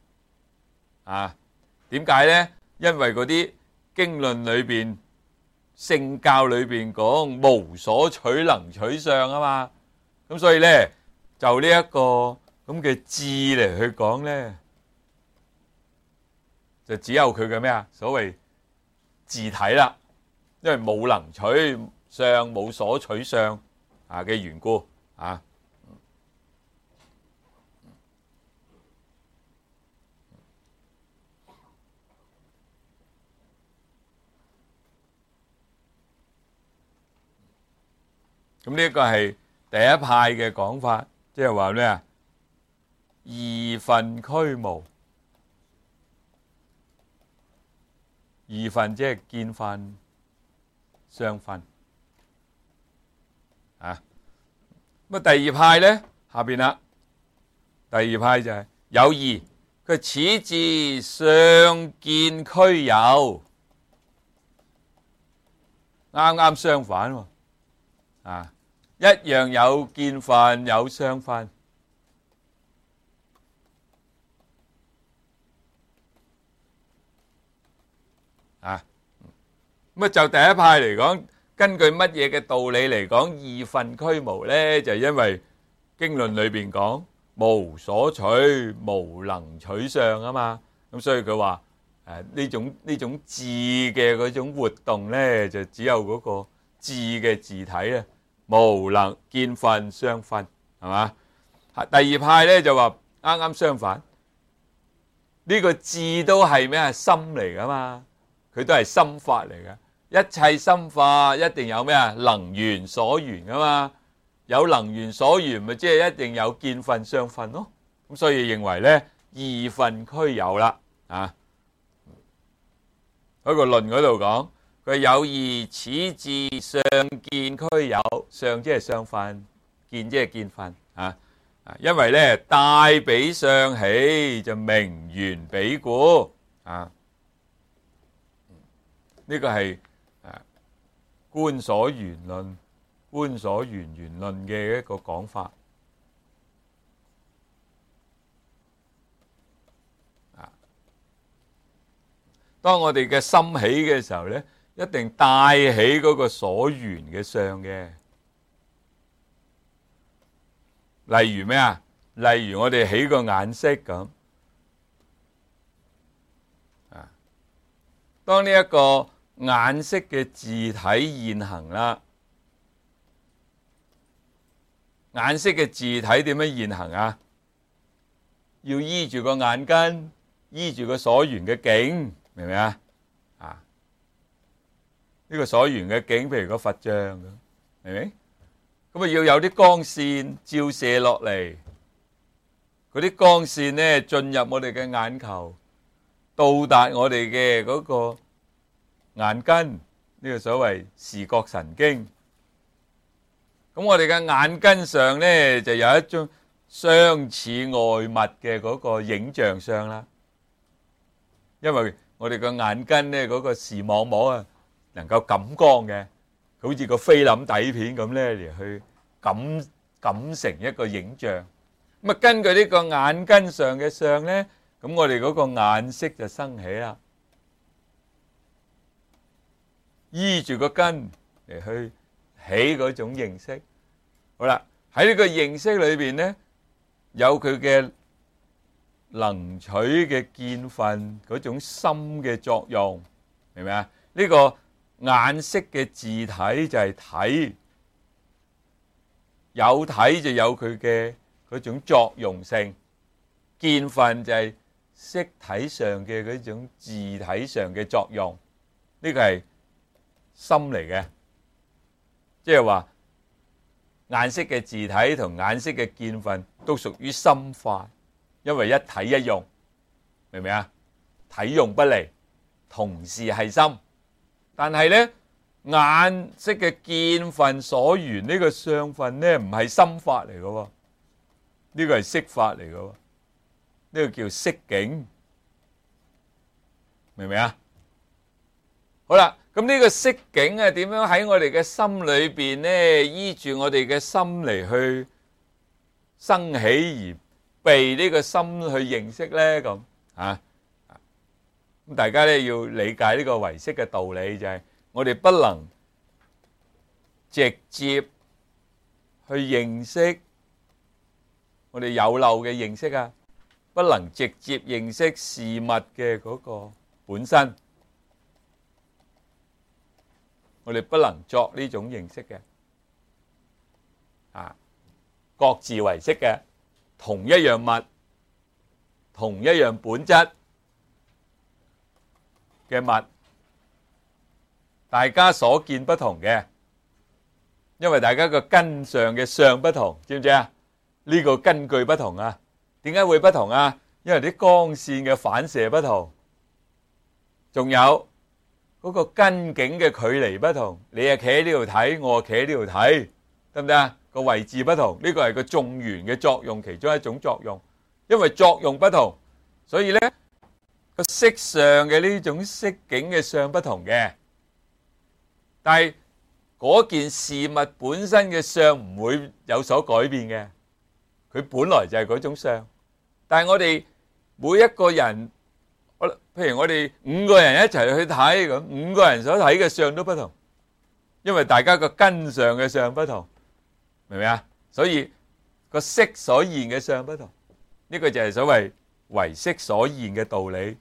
點解咧？因為嗰啲經論裏邊、聖教裏邊講無所取，能取相啊嘛。咁所以咧就呢一個咁嘅字嚟去講咧，就只有佢嘅咩啊？所謂字體啦，因為冇能取相，冇所取相嘅緣故咁呢個係第一派嘅講法，即係話咩啊？義分俱無，義分即係見分、相分咁第二派咧，下邊啦，第二派就係有義，佢此字相見俱有，啱啱相反喎。一樣有見分，有相分。咁就第一派嚟講，根據乜嘢嘅道理嚟講義分俱無咧？就因為經論裏邊講無所取，無能取相啊嘛。咁所以佢話呢種字嘅嗰種活動咧，就只有嗰個字嘅字體咧，無能見分相分，係嘛？第二派咧就話啱啱相反，呢個字都係咩啊？心嚟噶嘛，佢都係心法嚟嘅。一切心法一定有咩啊？能緣所緣噶嘛，有能緣所緣咪即係一定有見分相分咯。咁所以認為咧義分俱有啦。喺個論嗰度講，佢有義，此字相見俱有，相即係相分，見即係見分因為咧帶彼相起，就名緣彼故呢個係觀所緣論、觀所緣緣論嘅一個講法當我哋嘅心起嘅時候咧，一定帶起嗰個所緣嘅相嘅。例如咩啊？例如我哋起個眼色咁當呢一個眼色嘅字體現行啦，眼色嘅字體點樣現行啊？要依住個眼根，依住個所緣嘅境，明唔明啊？呢個所緣嘅境，譬如個佛像咁，明唔明？咁啊要有啲光線照射落嚟，嗰啲光線咧進入我哋嘅眼球，到達我哋嘅嗰個眼根，呢個所謂視覺神經。咁我哋嘅眼根上咧就有一種相似外物嘅嗰個影像相啦。因為我哋個眼根咧嗰個視網膜啊能夠感光嘅，好似個菲林底片咁咧嚟去感成一個影像。咁啊根據呢個眼根上嘅相咧，咁我哋嗰個眼色就生起啦。依住個根嚟去起嗰種認識。好啦，喺呢個認識裏邊咧，有佢嘅能取嘅見分嗰種心嘅作用，明唔明啊？呢個眼色嘅字體就係體，有體就有佢嘅嗰種作用性，見分就係色體上嘅嗰種字體上嘅作用，呢個係心嚟嘅，即係話顏色嘅字體同顏色嘅見分都屬於心法，因為一體一用，明唔明啊？體用不離，同是係心。但係呢，顏色嘅見分所緣呢個相分呢，唔係心法嚟嘅喎，呢個係色法嚟嘅喎，呢個叫色境，明唔明啊？好啦，咁呢個色境係點樣喺我哋嘅心裏邊呢？依住我哋嘅心嚟去生起而被呢個心去認識呢？咁啊？咁大家咧要理解呢個唯識嘅道理，就係我哋不能直接去認識我哋有漏嘅認識啊，不能直接認識事物嘅嗰個本身，我哋不能作呢種認識嘅，啊，各自唯識嘅，同一樣物，同一樣本質嘅物，大家所見不同嘅，因為大家個根上嘅相不同，知唔知啊？呢個根據不同啊，點解會不同啊？因為啲光線嘅反射不同，仲有嗰個根境嘅距離不同，你係企喺呢度睇，我企喺呢度睇，得唔得啊？個位置不同，呢個係個眾緣嘅作用，其中一種作用。因為作用不同，所以呢個色上嘅呢種色境嘅相不同嘅，但係嗰件事物本身嘅相唔會有所改變嘅，佢本來就係嗰種相。但係我哋每一個人，譬如我哋5個人一齊去睇，咁5個人所睇嘅相都不同，因為大家個根上嘅相不同，明唔明啊？所以個色所現嘅相不同，呢個就係所謂唯識所現嘅道理。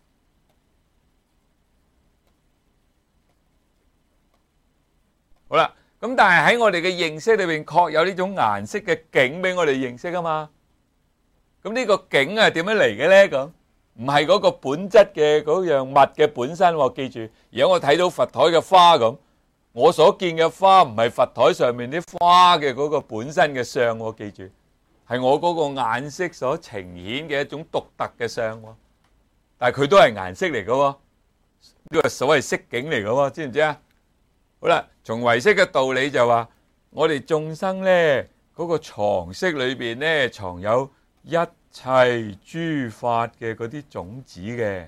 好啦，咁但係喺我哋嘅認識裏邊，確有呢種顏色嘅境俾我哋認識啊嘛。咁呢個境係點樣嚟嘅咧？咁唔係嗰個本質嘅嗰樣物嘅本身喎，記住。而家我睇到佛台嘅花咁，我所見嘅花唔係佛台上面啲花嘅嗰個本身嘅相喎，記住，係我嗰個顏色所呈現嘅一種獨特嘅相喎。但係佢都係顏色嚟嘅喎，呢個所謂色境嚟嘅喎，知唔知啊？好啦，從唯識嘅道理就話，我哋眾生呢嗰個藏識裏邊呢，藏有一切諸法嘅嗰啲種子嘅，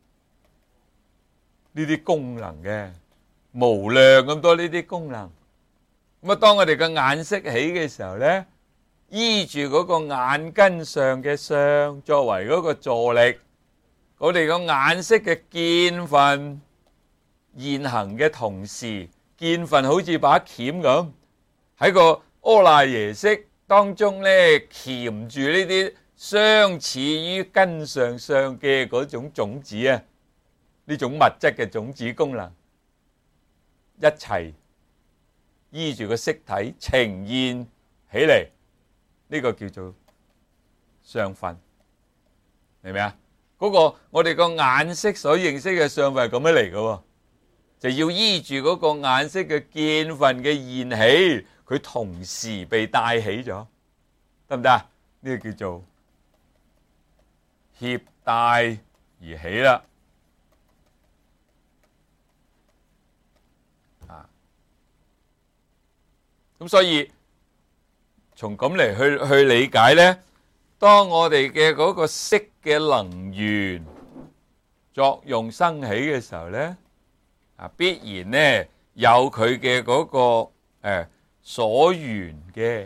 呢啲功能嘅，無量咁多呢啲功能。咁啊，當我哋嘅眼識起嘅時候呢，依住嗰個眼根上嘅相作為嗰個助力，我哋個眼識嘅見分現行嘅同時，見分好似把鉗咁喺個阿賴耶識當中呢，鉗住呢啲相似於根上相嘅嗰種種子啊，呢種物質嘅種子功能一齊依住個色體呈現起嚟，呢個叫做相分，明唔明啊？嗰個我哋個眼識所認識嘅相分係咁樣嚟嘅喎，就要依住嗰個眼識嘅見分嘅現起，佢同時被帶起咗，得唔得啊？呢個叫做協帶而起啦。咁所以從咁嚟去理解呢，當我哋嘅嗰個色嘅能緣作用生起嘅時候呢，必然呢有佢嘅嗰個所緣嘅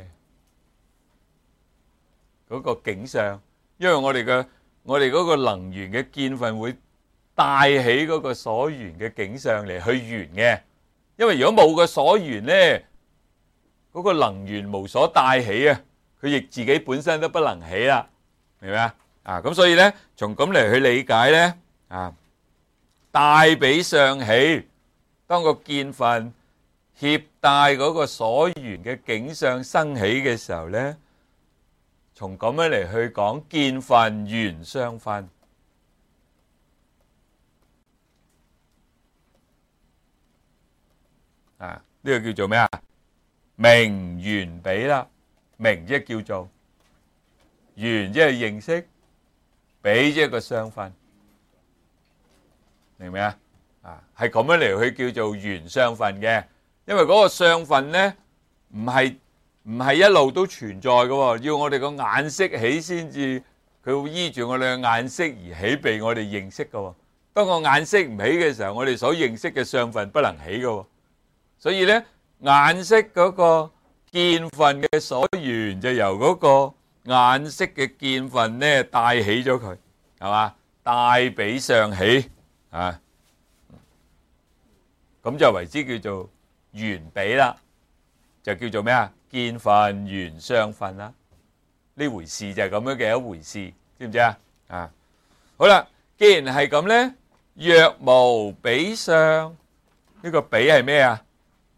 嗰個景象，因為我哋嗰個能緣嘅見分會帶起嗰個所緣嘅景象嚟去緣嘅，因為如果冇個所緣呢，嗰個能緣無所帶起啊，佢亦自己本身都不能起啦，明唔明啊？咁所以呢，從咁嚟去理解呢，帶俾相起，當個見分協帶嗰個所緣嘅景象生起嘅時候呢，從咁樣嚟去講見分緣相分， 啊，呢個叫做咩啊？名緣比啦，名即係叫做，緣即係認識，比即係個相分，明唔明啊？啊，係咁樣嚟去叫做緣相分嘅，因為嗰個相分咧唔係一路都存在嘅喎，要我哋個眼識起先至，佢會依住我哋嘅眼識而起被我哋認識嘅喎。當個眼識唔起嘅時候，我哋所認識嘅相分不能起嘅喎。所以咧，眼識嗰個見分嘅所緣就由嗰個眼識嘅見分咧帶起咗佢，係嘛？帶比相起啊，咁就為之叫做緣比啦，就叫做咩啊？見分緣相分啦，呢回事就係咁樣嘅一回事，知唔知啊？啊，好啦，既然係咁咧，若無比相，呢個比係咩啊？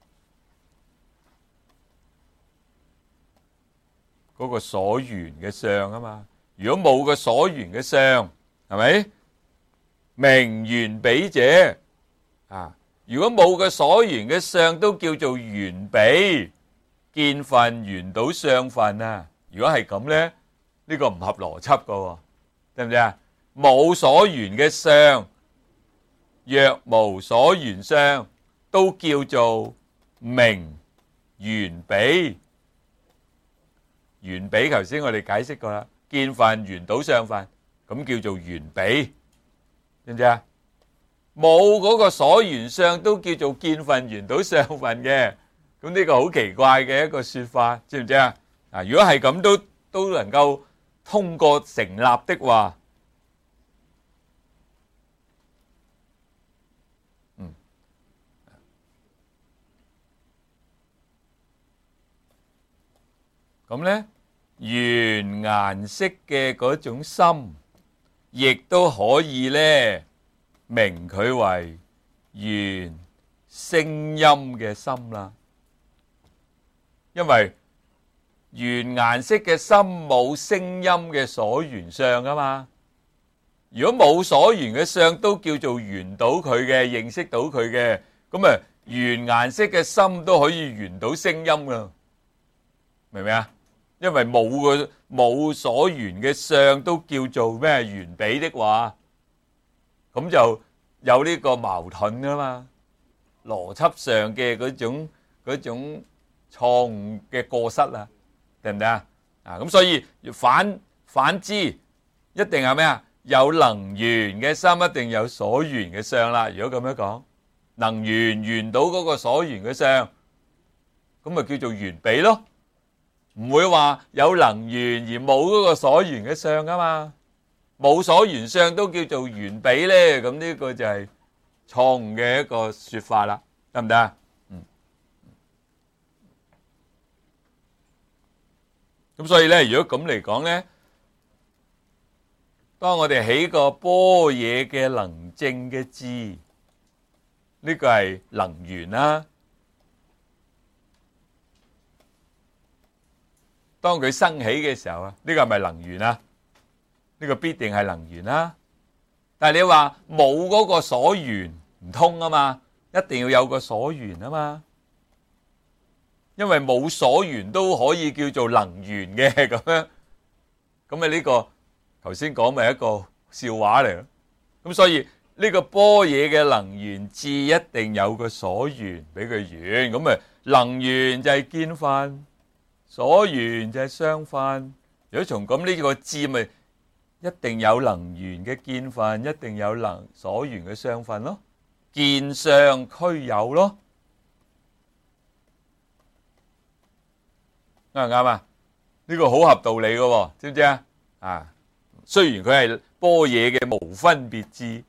嗰個所緣嘅相啊嘛，如果冇個所緣嘅相，係咪？名緣比者啊，如果冇個所緣嘅相，都叫做緣比，見分緣到相分啊。如果係咁咧，呢個唔合邏輯噶，對唔對啊？冇所緣嘅相，若無所緣相，都叫做名緣比。緣比頭先我哋解釋過啦，見分緣到相分，咁叫做緣比，知唔知啊？冇嗰個所緣相都叫做見分緣到相分嘅，咁呢個好奇怪嘅一個說法，知唔知啊？啊，如果係咁都能夠通過成立的話，咁咧，緣顏色嘅嗰種心，亦都可以咧名佢為緣聲音嘅心啦。因為緣顏色嘅心冇聲音嘅所緣相啊嘛。如果冇所緣嘅相，都叫做緣到佢嘅，認識到佢嘅，咁啊緣顏色嘅心都可以緣到聲音噶，明唔明啊？因為冇所緣嘅相都叫做咩緣比的話，咁就有呢個矛盾噶嘛，邏輯上嘅嗰種錯誤嘅過失啊，對唔對啊？啊，咁所以反之，一定係咩啊？有能緣嘅心，一定有所緣嘅相啦。如果咁樣講，能緣到嗰個所緣嘅相，咁咪叫做緣比咯。唔會話有能緣而冇嗰個所緣嘅相噶嘛，冇所緣相都叫做緣比咧，咁呢個就係錯誤嘅一個說法啦，得唔得啊？咁所以咧，如果咁嚟講咧，當我哋起個般若嘅能證嘅智，呢個係能緣啦。當佢生起嘅時候啊，呢個係咪能緣啊？呢個必定係能緣啦。但係你話冇嗰個所緣唔通啊嘛，一定要有個所緣啊嘛。因為冇所緣都可以叫做能緣嘅咁樣，咁啊呢個頭先講咪一個笑話嚟咯。咁所以呢個般若嘅能緣智一定有個所緣俾佢緣，咁啊能緣就係見分。所緣就係相分，如果從咁呢個智咪一定有能緣嘅見分，一定有所緣嘅相分咯，見相俱有咯，啱唔啱啊？呢個好合道理嘅，知唔知啊？啊，雖然佢係般若嘅無分別智，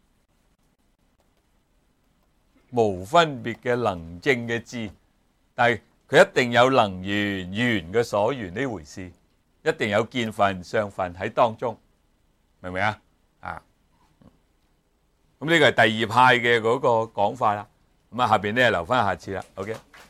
無分別嘅能證嘅智，但係佢一定有能緣緣嘅所緣呢回事，一定有見分相分喺當中，明唔明啊？啊，咁呢個係第二派嘅嗰個講法啦。咁啊，下邊咧留翻下次啦。OK。